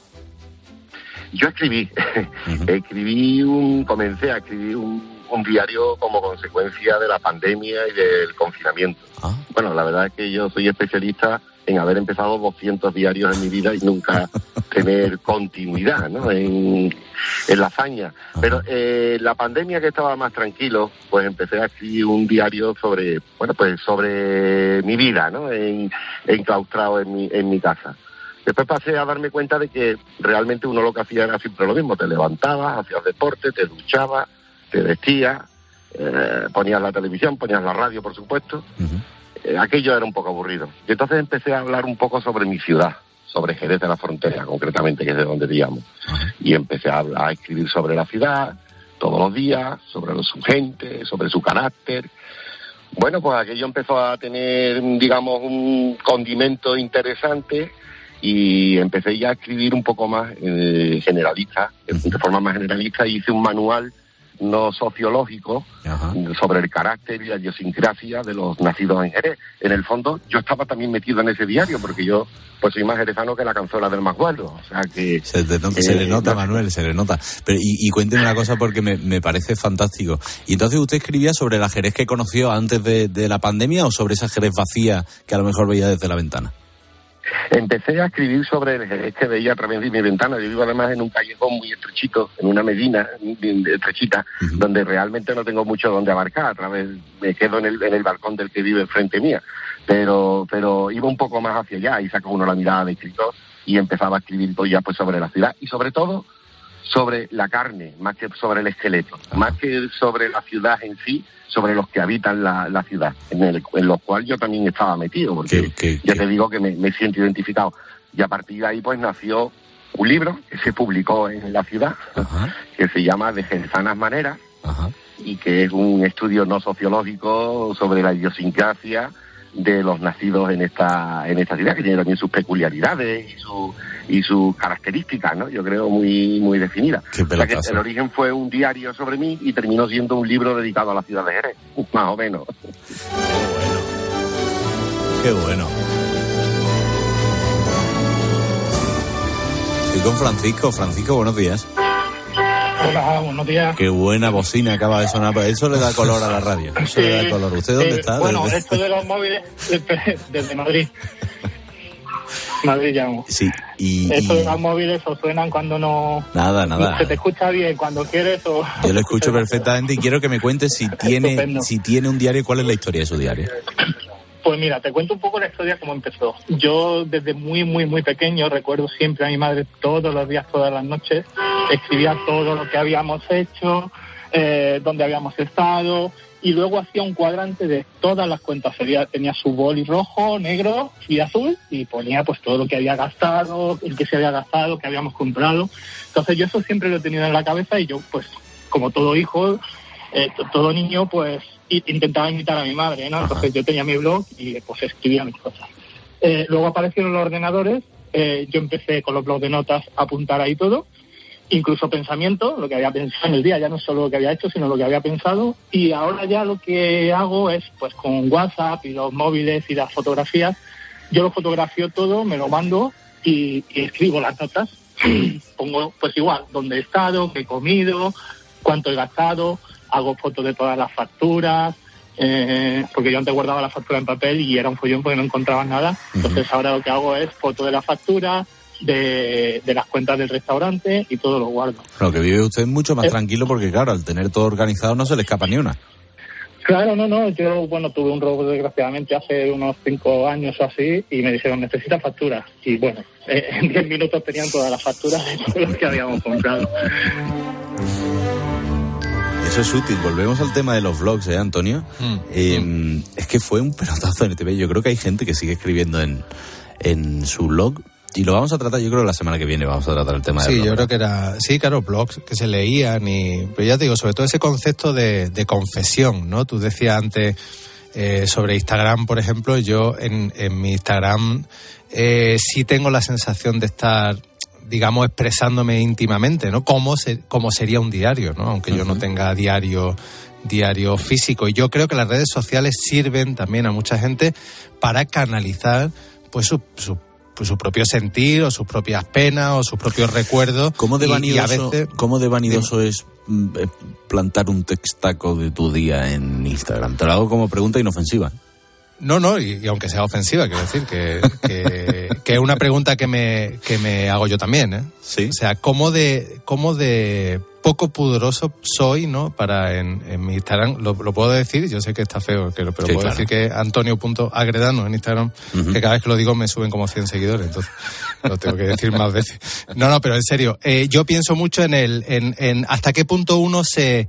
Yo escribí, uh-huh. escribí un, comencé a escribir un, un diario como consecuencia de la pandemia y del confinamiento. Ah. Bueno, la verdad es que yo soy especialista en haber empezado doscientos diarios en mi vida y nunca tener continuidad, ¿no? En, en la hazaña. Uh-huh. Pero eh, la pandemia, que estaba más tranquilo, pues empecé a escribir un diario sobre, bueno, pues sobre mi vida, ¿no? En, enclaustrado en mi, en mi casa. Después pasé a darme cuenta de que realmente uno lo que hacía era siempre lo mismo. Te levantabas, hacías deporte, te duchabas, te vestías, eh, ponías la televisión, ponías la radio, por supuesto. Uh-huh. Eh, aquello era un poco aburrido. Y entonces empecé a hablar un poco sobre mi ciudad, sobre Jerez de la Frontera, concretamente, que es de donde vivíamos. Uh-huh. Y empecé a, a escribir sobre la ciudad, todos los días, sobre su gente, sobre su carácter. Bueno, pues aquello empezó a tener, digamos, un condimento interesante. Y empecé ya a escribir un poco más eh, generalista, de forma más generalista, y hice un manual no sociológico. Ajá. Sobre el carácter y la idiosincrasia de los nacidos en Jerez. En el fondo, yo estaba también metido en ese diario, porque yo pues soy más jerezano que la canzuela del Masguardo. O sea que... Se, te, eh, se le nota, no, Manuel, se le nota. Pero, y, y cuénteme una cosa, porque me, me parece fantástico. ¿Y entonces usted escribía sobre la Jerez que conoció antes de, de la pandemia o sobre esa Jerez vacía que a lo mejor veía desde la ventana? Empecé a escribir sobre el Jerez que veía a través de mi ventana. Yo vivo además en un callejón muy estrechito, en una medina estrechita, uh-huh. donde realmente no tengo mucho donde abarcar. A través me quedo en el, en el balcón del que vive enfrente mía. Pero pero iba un poco más hacia allá y sacó uno la mirada de escritor y empezaba a escribir ya pues sobre la ciudad y sobre todo sobre la carne, más que sobre el esqueleto, Ajá. más que sobre la ciudad en sí, sobre los que habitan la, la ciudad, en, el, en los cuales yo también estaba metido, porque ¿Qué, qué, ya qué? te digo que me, me siento identificado. Y a partir de ahí pues nació un libro que se publicó en la ciudad, Ajá. que se llama De Gersanas Maneras, Ajá. y que es un estudio no sociológico sobre la idiosincrasia de los nacidos en esta en esta ciudad, que tiene también sus peculiaridades y su y sus características, ¿no? Yo creo muy muy definidas. O sea que el origen fue un diario sobre mí y terminó siendo un libro dedicado a la ciudad de Jerez, más o menos. Qué bueno. Qué bueno. Estoy con Francisco. Francisco, buenos días. Hola, buenos días. Qué buena bocina acaba de sonar. Eso le da color a la radio. Eso sí, le da color. ¿Usted dónde sí, está? Bueno, desde... esto de los móviles desde, desde Madrid. Madrid llamo. Sí, y... Esto y... de los móviles o suenan cuando no... Nada, nada. Se te escucha bien cuando quieres o... Yo lo escucho perfectamente y quiero que me cuentes si tiene, si tiene un diario, ¿cuál es la historia de su diario? Pues mira, te cuento un poco la historia cómo empezó. Yo desde muy, muy, muy pequeño recuerdo siempre a mi madre todos los días, todas las noches. Escribía todo lo que habíamos hecho, eh, dónde habíamos estado, y luego hacía un cuadrante de todas las cuentas. Tenía su boli rojo, negro y azul, y ponía pues todo lo que había gastado, el que se había gastado, que habíamos comprado. Entonces yo eso siempre lo he tenido en la cabeza y yo pues, como todo hijo, eh, todo niño, pues intentaba imitar a mi madre, ¿no? Entonces yo tenía mi blog y pues escribía mis cosas. Eh, luego aparecieron los ordenadores, eh, yo empecé con los blogs de notas a apuntar ahí todo, incluso pensamiento, lo que había pensado en el día, ya no solo lo que había hecho, sino lo que había pensado, y ahora ya lo que hago es, pues con WhatsApp y los móviles y las fotografías, yo lo fotografío todo, me lo mando y, y escribo las notas, pongo pues igual, dónde he estado, qué he comido, cuánto he gastado, hago fotos de todas las facturas, eh, porque yo antes guardaba la factura en papel y era un follón porque no encontraba nada. Entonces uh-huh. ahora lo que hago es foto de la factura, de, de las cuentas del restaurante y todo lo guardo. Claro, que vive usted mucho más eh, tranquilo porque claro, al tener todo organizado no se le escapa ni una. Claro, no, no, yo bueno tuve un robo desgraciadamente hace unos cinco años o así y me dijeron necesita facturas y bueno, eh, en diez minutos tenían todas las facturas de todo lo que habíamos comprado. Eso es útil. Volvemos al tema de los vlogs, ¿eh, Antonio? Mm. Eh, mm. Es que fue un pelotazo en E T V. Yo creo que hay gente que sigue escribiendo en, en su blog y lo vamos a tratar, yo creo, la semana que viene vamos a tratar el tema de Sí, blog, yo ¿no? creo que era... Sí, claro, blogs que se leían y... Pero ya te digo, sobre todo ese concepto de, de confesión, ¿no? Tú decías antes eh, sobre Instagram, por ejemplo. Yo en, en mi Instagram eh, sí tengo la sensación de estar... digamos, expresándome íntimamente, ¿no? Como, se, como sería un diario, ¿no? Aunque uh-huh. yo no tenga diario, diario físico. Y yo creo que las redes sociales sirven también a mucha gente para canalizar, pues, su, su, pues, su propio sentir, o sus propias penas, o sus propios recuerdos. ¿Cómo de vanidoso, y, y a veces, ¿cómo de vanidoso de... es plantar un textaco de tu día en Instagram? Te lo hago como pregunta inofensiva. No, no, y, y aunque sea ofensiva, quiero decir que, que, que es una pregunta que me, que me hago yo también, ¿eh? Sí. O sea, ¿cómo de, cómo de poco pudoroso soy, ¿no? Para en, en mi Instagram, lo, lo puedo decir, yo sé que está feo, pero, pero sí, puedo claro. decir que Antonio punto agredano en Instagram, uh-huh. que cada vez que lo digo me suben como cien seguidores, entonces lo tengo que decir más veces. No, no, pero en serio, eh, yo pienso mucho en el, en, en hasta qué punto uno se...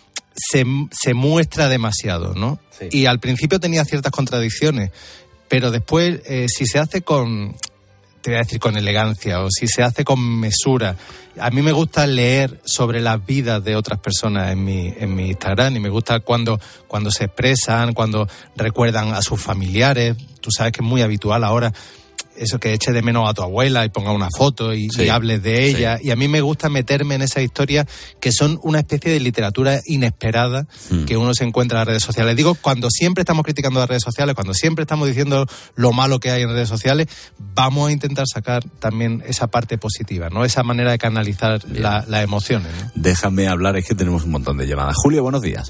Se, se muestra demasiado, ¿no? Sí. Y al principio tenía ciertas contradicciones, pero después, eh, si se hace con, te voy a decir con elegancia, o si se hace con mesura, a mí me gusta leer sobre las vidas de otras personas en mi, en mi Instagram, y me gusta cuando, cuando se expresan, cuando recuerdan a sus familiares. Tú sabes que es muy habitual ahora eso, que eche de menos a tu abuela y ponga una foto y, sí, y hables de ella. Sí. Y a mí me gusta meterme en esas historias que son una especie de literatura inesperada mm. que uno se encuentra en las redes sociales. Digo, cuando siempre estamos criticando las redes sociales, cuando siempre estamos diciendo lo malo que hay en redes sociales, vamos a intentar sacar también esa parte positiva, ¿no? Esa manera de canalizar la, las emociones, ¿no? Déjame hablar, es que tenemos un montón de llamadas. Julio, buenos días.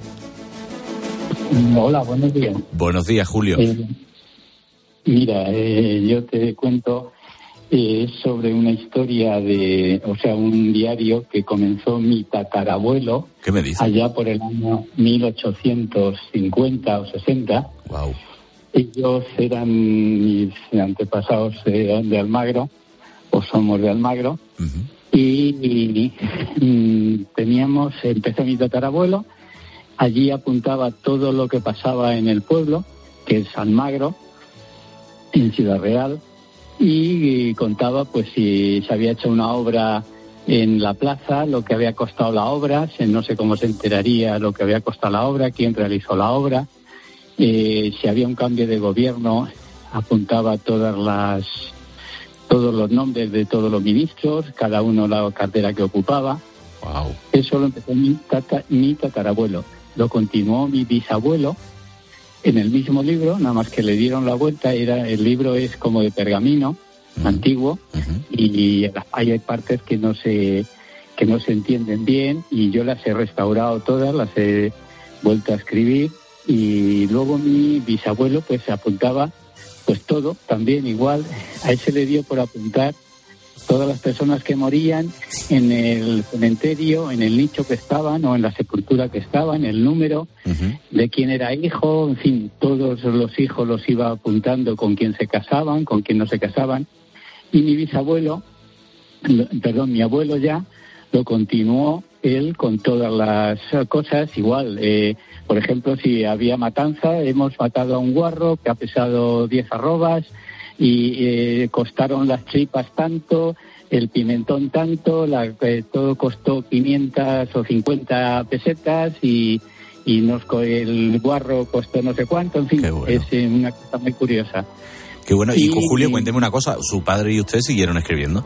Hola, buenos días. Buenos días, Julio. Eh... Mira, eh, yo te cuento eh, sobre una historia de, o sea, un diario que comenzó mi tatarabuelo. ¿Qué me dices? Allá por el año mil ochocientos cincuenta o sesenta. Wow. Ellos eran mis antepasados eh, de Almagro, o somos de Almagro. Uh-huh. y, y, y teníamos, empezó mi tatarabuelo, allí apuntaba todo lo que pasaba en el pueblo, que es Almagro, en Ciudad Real, y, y contaba pues si se había hecho una obra en la plaza, lo que había costado la obra, no sé cómo se enteraría lo que había costado la obra, quién realizó la obra, eh, si había un cambio de gobierno, apuntaba todas las todos los nombres de todos los ministros, cada uno la cartera que ocupaba. Wow. Eso lo empezó mi, tata, mi tatarabuelo, lo continuó mi bisabuelo en el mismo libro, nada más que le dieron la vuelta, era el libro es como de pergamino, uh-huh. antiguo, uh-huh. y, y hay partes que no se que no se entienden bien, y yo las he restaurado todas, las he vuelto a escribir, y luego mi bisabuelo pues se apuntaba pues todo, también igual, a él se le dio por apuntar todas las personas que morían en el cementerio, en el nicho que estaban o en la sepultura que estaban, el número, uh-huh. de quién era hijo, en fin, todos los hijos los iba apuntando con quién se casaban, con quién no se casaban. Y mi bisabuelo, perdón, mi abuelo ya, lo continuó él con todas las cosas igual. Eh, por ejemplo, si había matanza, hemos matado a un guarro que ha pesado diez arrobas, y eh, costaron las tripas tanto, el pimentón tanto, la, eh, todo costó quinientas o cincuenta pesetas, y, y nos el guarro costó no sé cuánto, en fin, bueno. Es eh, una cosa muy curiosa. Qué bueno. Y, y con Julio, cuénteme una cosa, ¿su padre y usted siguieron escribiendo?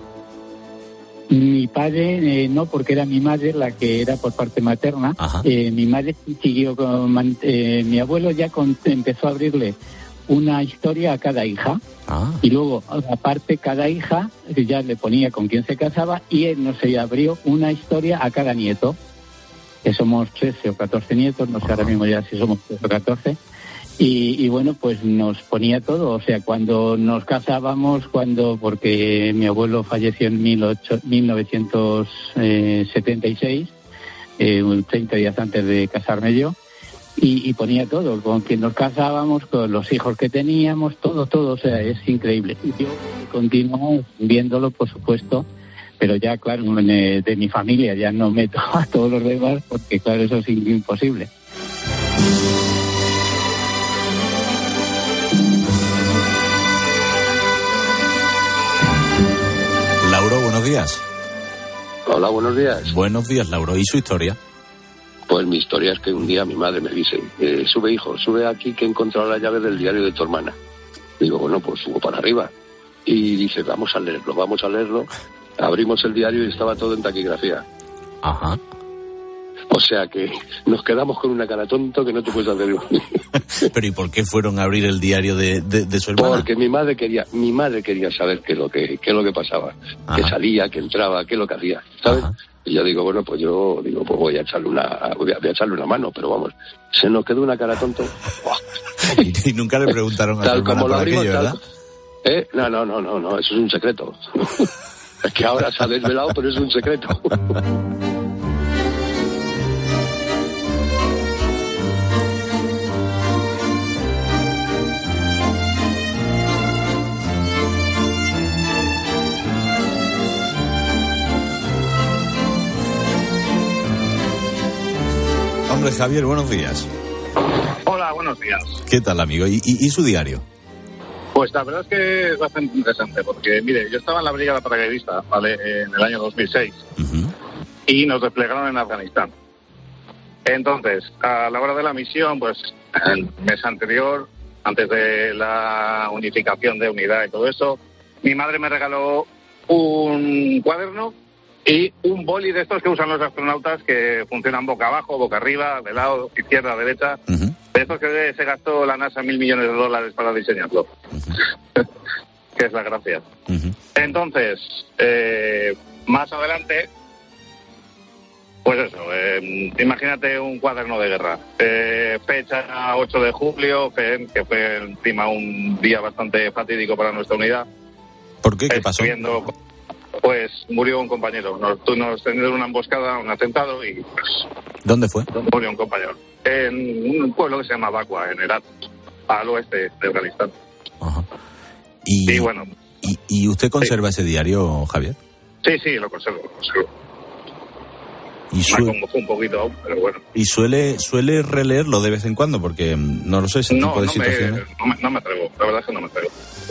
Mi padre eh, no, porque era mi madre la que era por parte materna. Eh, mi madre siguió con... Eh, mi abuelo ya con, empezó a abrirle una historia a cada hija, ah. y luego aparte cada hija ya le ponía con quién se casaba, y él nos abrió una historia a cada nieto, que somos trece o catorce nietos, no sé ah. ahora mismo ya si somos trece o catorce, y, y bueno, pues nos ponía todo, o sea, cuando nos casábamos, cuando porque mi abuelo falleció en mil novecientos setenta y seis, eh, treinta días antes de casarme yo, Y, y ponía todo, con quien nos casábamos, con los hijos que teníamos, todo, todo, o sea, es increíble. Y yo continúo viéndolo, por supuesto, pero ya, claro, de mi familia, ya no meto a todos los demás, porque, claro, eso es imposible. Lauro, buenos días. Hola, buenos días. Buenos días, Lauro. ¿Y su historia? Pues mi historia es que un día mi madre me dice, eh, sube hijo, sube aquí que he encontrado la llave del diario de tu hermana. Digo, bueno, pues subo para arriba. Y dice, vamos a leerlo, vamos a leerlo. Abrimos el diario y estaba todo en taquigrafía. Ajá. O sea que nos quedamos con una cara tonto que no te puedes hacer. Pero ¿y por qué fueron a abrir el diario de, de, de su hermana? Porque mi madre quería, mi madre quería saber qué es lo que, qué es lo que pasaba. Ajá. Que salía, que entraba, qué es lo que hacía, ¿sabes? Ajá. Y yo digo, bueno, pues yo digo, pues voy a echarle una, voy a, voy a echarle una mano, pero vamos, se nos quedó una cara tonto. y, y nunca le preguntaron a tal su hermana como por abrimos, aquello, ¿verdad? Tal, ¿eh? No, no, no, no, no, eso es un secreto. Es que ahora se ha desvelado, pero es un secreto. Hombre, Javier, buenos días. Hola, buenos días. ¿Qué tal, amigo? ¿Y, y, y su diario? Pues la verdad es que es bastante interesante, porque, mire, yo estaba en la brigada paracaidista, ¿vale?, en el año dos mil seis, uh-huh. y nos desplegaron en Afganistán. Entonces, a la hora de la misión, pues, el mes anterior, antes de la unificación de unidad y todo eso, mi madre me regaló un cuaderno y un boli de estos que usan los astronautas, que funcionan boca abajo, boca arriba, de lado, izquierda, derecha. Uh-huh. De estos que se gastó la NASA mil millones de dólares para diseñarlo. Uh-huh. Que es la gracia. Uh-huh. Entonces, eh, más adelante, pues eso, eh, imagínate un cuaderno de guerra. Eh, fecha ocho de julio, que fue encima un día bastante fatídico para nuestra unidad. ¿Por qué? ¿Qué pasó? Viendo, pues murió un compañero. Nos, nos tendieron una emboscada, un atentado y pues... ¿Dónde fue? Murió un compañero. En un pueblo que se llama Bakwa, en Herat, al oeste de Afganistán. Ajá. Y, y bueno... ¿Y, y usted conserva sí. ese diario, Javier? Sí, sí, lo conservo, lo conservo. Y su... Me acongojo un poquito aún, pero bueno. ¿Y suele suele releerlo de vez en cuando? Porque no lo sé, ese no, tipo de no situaciones. Me, no, me, no me atrevo, la verdad es que no me atrevo.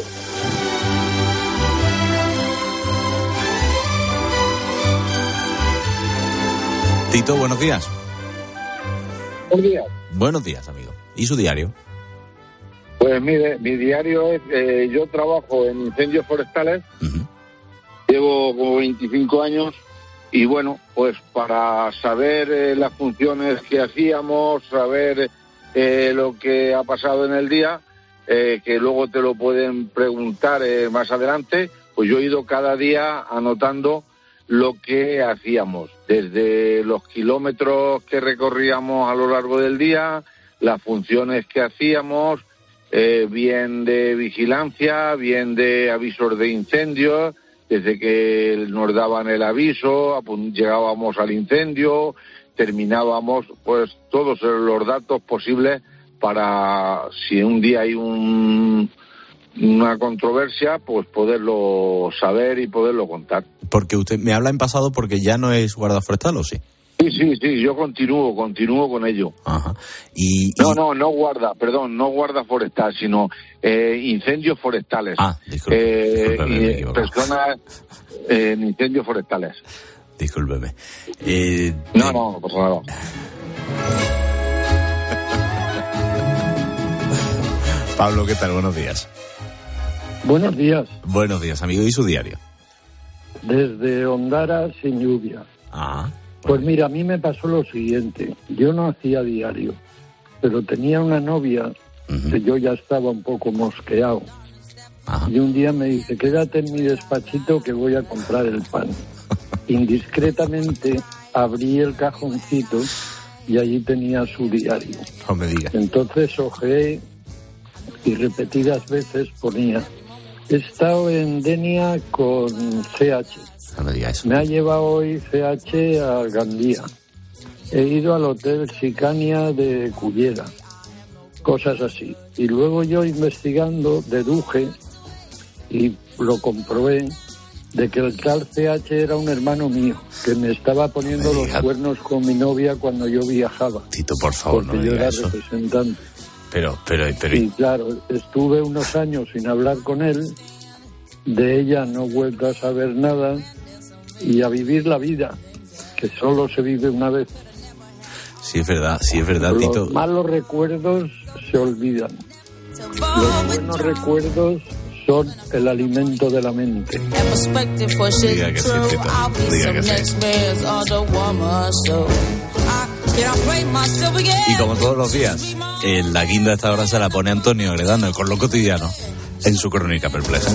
Tito, buenos días. Buenos días. Buenos días, amigo. ¿Y su diario? Pues mire, mi diario es, eh, yo trabajo en incendios forestales, uh-huh. Llevo como veinticinco años y bueno, pues para saber eh, las funciones que hacíamos, saber eh, lo que ha pasado en el día, eh, que luego te lo pueden preguntar eh, más adelante, pues yo he ido cada día anotando lo que hacíamos, desde los kilómetros que recorríamos a lo largo del día, las funciones que hacíamos, eh, bien de vigilancia, bien de avisos de incendios, desde que nos daban el aviso, llegábamos al incendio, terminábamos, pues todos los datos posibles para, si un día hay un, una controversia, pues poderlo saber y poderlo contar. Porque usted me habla en pasado porque ya no es guarda forestal, ¿o sí? Sí, sí, sí, yo continúo, continúo con ello. Ajá. Y, y... No, no, no guarda, perdón, no guarda forestal, sino eh, incendios forestales. Ah, disculpe, eh, discúlpeme, y personas eh, en incendios forestales. Discúlpeme. Eh, no, eh... no, no pasa nada. Pablo, ¿qué tal? Buenos días. Buenos días. Buenos días, amigo. ¿Y su diario? Desde Ondara, sin lluvia. Ah. Pues mira, a mí me pasó lo siguiente. Yo no hacía diario, pero tenía una novia uh-huh. que yo ya estaba un poco mosqueado. Ajá. Y un día me dice, quédate en mi despachito que voy a comprar el pan. Indiscretamente abrí el cajoncito y allí tenía su diario. No me digas. Entonces ojeé y repetidas veces ponía, he estado en Denia con C H. No me digas eso. Me ha llevado hoy C H a Gandía. He ido al Hotel Sicania de Cullera. Cosas así. Y luego yo investigando deduje y lo comprobé de que el tal C H era un hermano mío que me estaba poniendo me los cuernos con mi novia cuando yo viajaba. Tito, por favor, porque no me yo digas era eso. representante. Pero, pero, pero... Y claro, estuve unos años sin hablar con él. De ella no he vuelto a saber nada. Y a vivir la vida, que solo se vive una vez. Sí, es verdad, sí, es verdad, Los Tito. Los malos recuerdos se olvidan. Los buenos recuerdos son el alimento de la mente. Diga que sí, Tito. Diga que sí. Y como todos los días, en la guinda a esta hora se la pone Antonio Gredano con lo cotidiano en su crónica perpleja.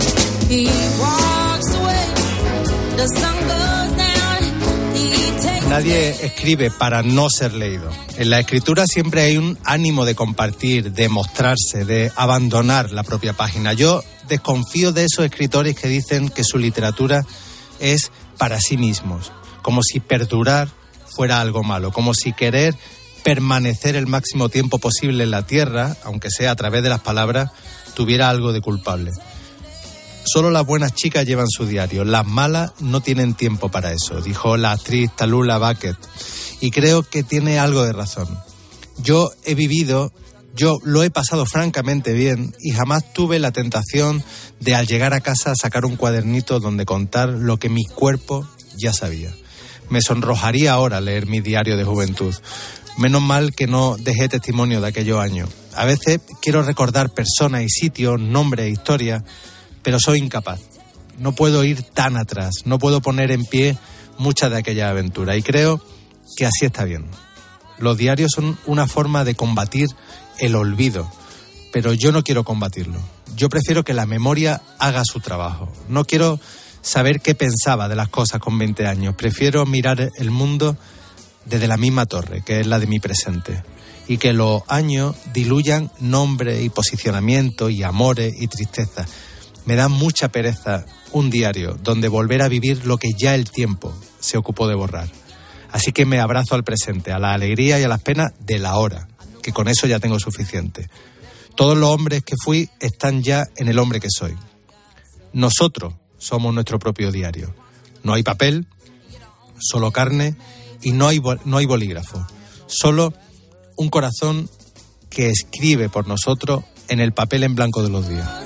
Nadie escribe para no ser leído. En la escritura siempre hay un ánimo de compartir, de mostrarse, de abandonar la propia página. Yo desconfío de esos escritores que dicen que su literatura es para sí mismos, como si perdurar fuera algo malo, como si querer permanecer el máximo tiempo posible en la tierra, aunque sea a través de las palabras, tuviera algo de culpable. Solo las buenas chicas llevan su diario, las malas no tienen tiempo para eso, dijo la actriz Tallulah Bankhead. Y creo que tiene algo de razón. Yo he vivido, yo lo he pasado francamente bien y jamás tuve la tentación de al llegar a casa sacar un cuadernito donde contar lo que mi cuerpo ya sabía. Me sonrojaría ahora leer mi diario de juventud. Menos mal que no dejé testimonio de aquellos años. A veces quiero recordar personas y sitios, nombres e historias, pero soy incapaz. No puedo ir tan atrás, no puedo poner en pie muchas de aquellas aventuras y creo que así está bien. Los diarios son una forma de combatir el olvido, pero yo no quiero combatirlo. Yo prefiero que la memoria haga su trabajo. No quiero saber qué pensaba de las cosas con veinte años. Prefiero mirar el mundo desde la misma torre, que es la de mi presente, y que los años diluyan nombre y posicionamiento y amores y tristezas. Me da mucha pereza un diario donde volver a vivir lo que ya el tiempo se ocupó de borrar. Así que me abrazo al presente, a la alegría y a las penas de la hora, que con eso ya tengo suficiente. Todos los hombres que fui están ya en el hombre que soy. Nosotros somos nuestro propio diario. No hay papel, solo carne y no hay, no hay bolígrafo. Solo un corazón que escribe por nosotros en el papel en blanco de los días.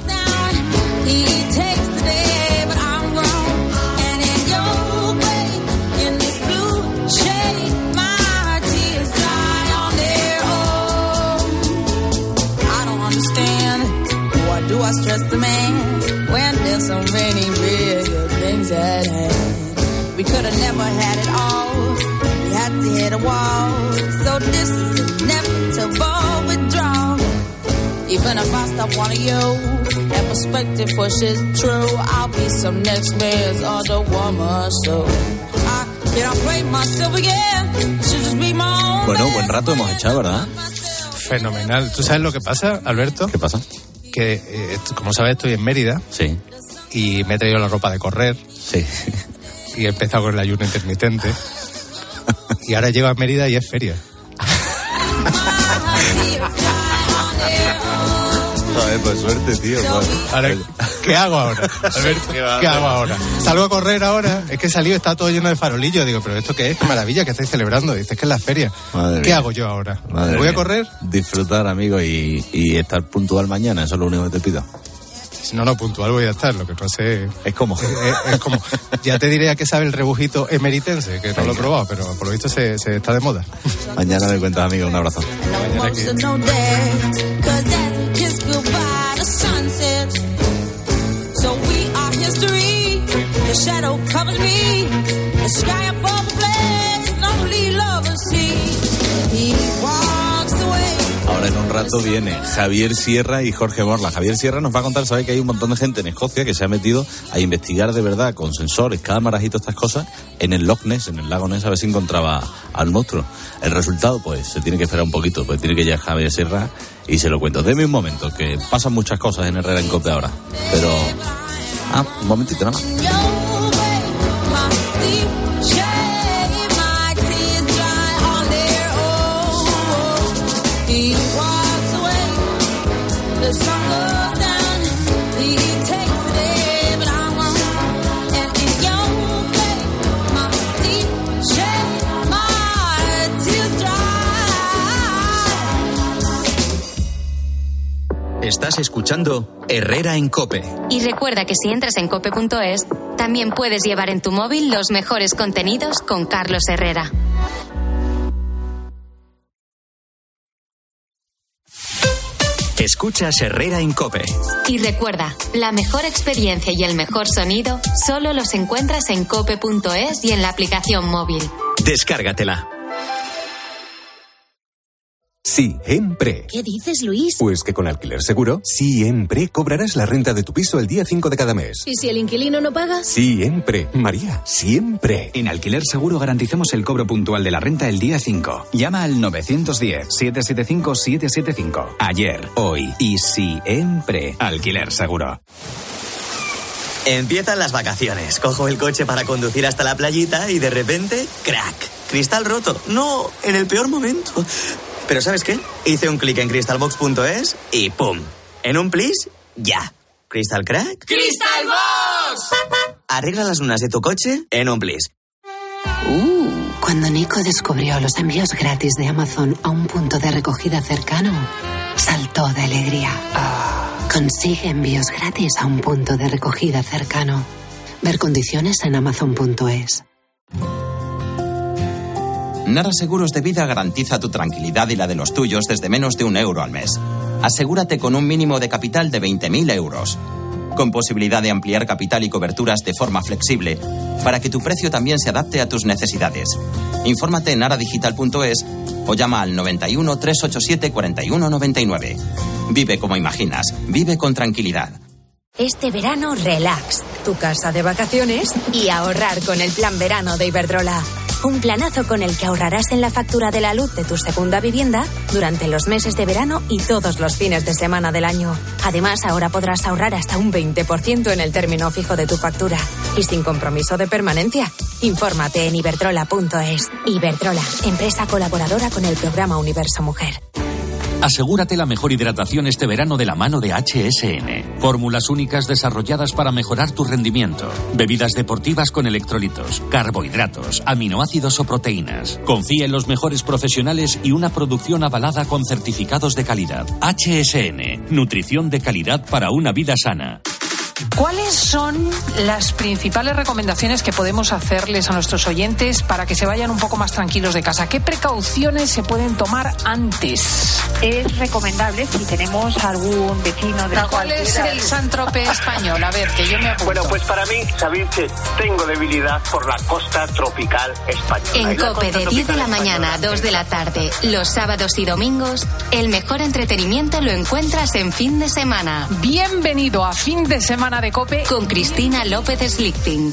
Do I stress the man when there's so many real good things at hand? We could have never had it all. We had to hit a wall. So this is inevitable withdrawal. Even if I stop one of you, that perspective pushes true. I'll be some next man's other woman. So I can't play myself again. Should just be my own. Bueno, buen rato hemos echado, ¿verdad? Fenomenal. ¿Tú sabes lo que pasa, Alberto? ¿Qué pasa? Que, eh, como sabes, estoy en Mérida. Sí. Y me he traído la ropa de correr. Sí. Y he empezado con el ayuno intermitente. Y ahora llego a Mérida y es feria. Joder, pues suerte, tío. Ahora, ¿qué hago ahora? A ver, ¿qué hago ahora? ¿Salgo a correr ahora? Es que he salido, está todo lleno de farolillos. Digo, ¿pero esto qué es? ¡Qué maravilla que estáis celebrando! Dices que es la feria. Madre ¿Qué mía. hago yo ahora? Madre ¿Voy mía. a correr? Disfrutar, amigo, y, y estar puntual mañana. Eso es lo único que te pido. Si no, no, puntual voy a estar. Lo que no sé... Es como... Es, es como... Ya te diré a qué sabe el rebujito emeritense, que no lo he probado, pero por lo visto se, se está de moda. Mañana me cuentas, amigo. Un abrazo. Mañana aquí. So we are history. The shadow covers me. The sky above the blaze. Lonely lovers see. He walks away. Ahora en un rato viene Javier Sierra y Jorge Morla. Javier Sierra nos va a contar, sabe que hay un montón de gente en Escocia que se ha metido a investigar de verdad con sensores, cámaras y todas estas cosas en el Loch Ness, en el lago Ness, a ver si encontraba al monstruo. El resultado, pues, se tiene que esperar un poquito, pues tiene que llegar Javier Sierra y se lo cuento. Deme un momento, que pasan muchas cosas en Herrera en Cope ahora. Pero... Ah, un momentito nada más. Estás escuchando Herrera en Cope. Y recuerda que si entras en cope punto es, también puedes llevar en tu móvil los mejores contenidos con Carlos Herrera. Escuchas Herrera en Cope. Y recuerda, la mejor experiencia y el mejor sonido solo los encuentras en cope punto es y en la aplicación móvil. Descárgatela. Siempre. ¿Qué dices, Luis? Pues que con Alquiler Seguro, siempre cobrarás la renta de tu piso el día cinco de cada mes. ¿Y si el inquilino no paga? Siempre, María, siempre. En Alquiler Seguro garantizamos el cobro puntual de la renta el día cinco. Llama al nueve uno cero, siete siete cinco, siete siete cinco. Ayer, hoy y siempre. Alquiler Seguro. Empiezan las vacaciones. Cojo el coche para conducir hasta la playita y de repente, ¡crack! Cristal roto. No, en el peor momento. Pero ¿sabes qué? Hice un clic en crystalbox punto es y ¡pum! En un plis, ya. ¿Crystal Crack? ¡Crystalbox! Arregla las lunas de tu coche en un plis. Uh, cuando Nico descubrió los envíos gratis de Amazon a un punto de recogida cercano, saltó de alegría. Consigue envíos gratis a un punto de recogida cercano. Ver condiciones en amazon punto es. Nara Seguros de Vida garantiza tu tranquilidad y la de los tuyos desde menos de un euro al mes. Asegúrate con un mínimo de capital de veinte mil euros. Con posibilidad de ampliar capital y coberturas de forma flexible para que tu precio también se adapte a tus necesidades. Infórmate en nara digital punto es o llama al noventa y uno, trescientos ochenta y siete, cuarenta y uno noventa y nueve. Vive como imaginas. Vive con tranquilidad. Este verano, relax. Tu casa de vacaciones y ahorrar con el plan verano de Iberdrola. Un planazo con el que ahorrarás en la factura de la luz de tu segunda vivienda durante los meses de verano y todos los fines de semana del año. Además, ahora podrás ahorrar hasta un veinte por ciento en el término fijo de tu factura y sin compromiso de permanencia. Infórmate en iberdrola punto es. Iberdrola, empresa colaboradora con el programa Universo Mujer. Asegúrate la mejor hidratación este verano de la mano de H S N. Fórmulas únicas desarrolladas para mejorar tu rendimiento. Bebidas deportivas con electrolitos, carbohidratos, aminoácidos o proteínas. Confía en los mejores profesionales y una producción avalada con certificados de calidad. H S N. Nutrición de calidad para una vida sana. ¿Cuáles son las principales recomendaciones que podemos hacerles a nuestros oyentes para que se vayan un poco más tranquilos de casa? ¿Qué precauciones se pueden tomar antes? Es recomendable si tenemos algún vecino de ¿Cuál es el Saint-Tropez español? A ver, que yo me apunto. Bueno, pues para mí, sabéis que tengo debilidad por la costa tropical española. En COPE de diez de la mañana a dos de la tarde, los sábados y domingos, el mejor entretenimiento lo encuentras en Fin de Semana. Bienvenido a Fin de Semana de COPE con Cristina López Slichting.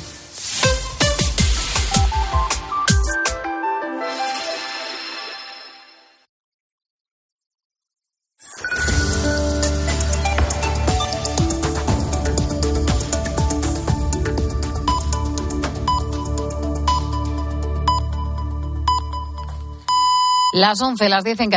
Las once, las diez en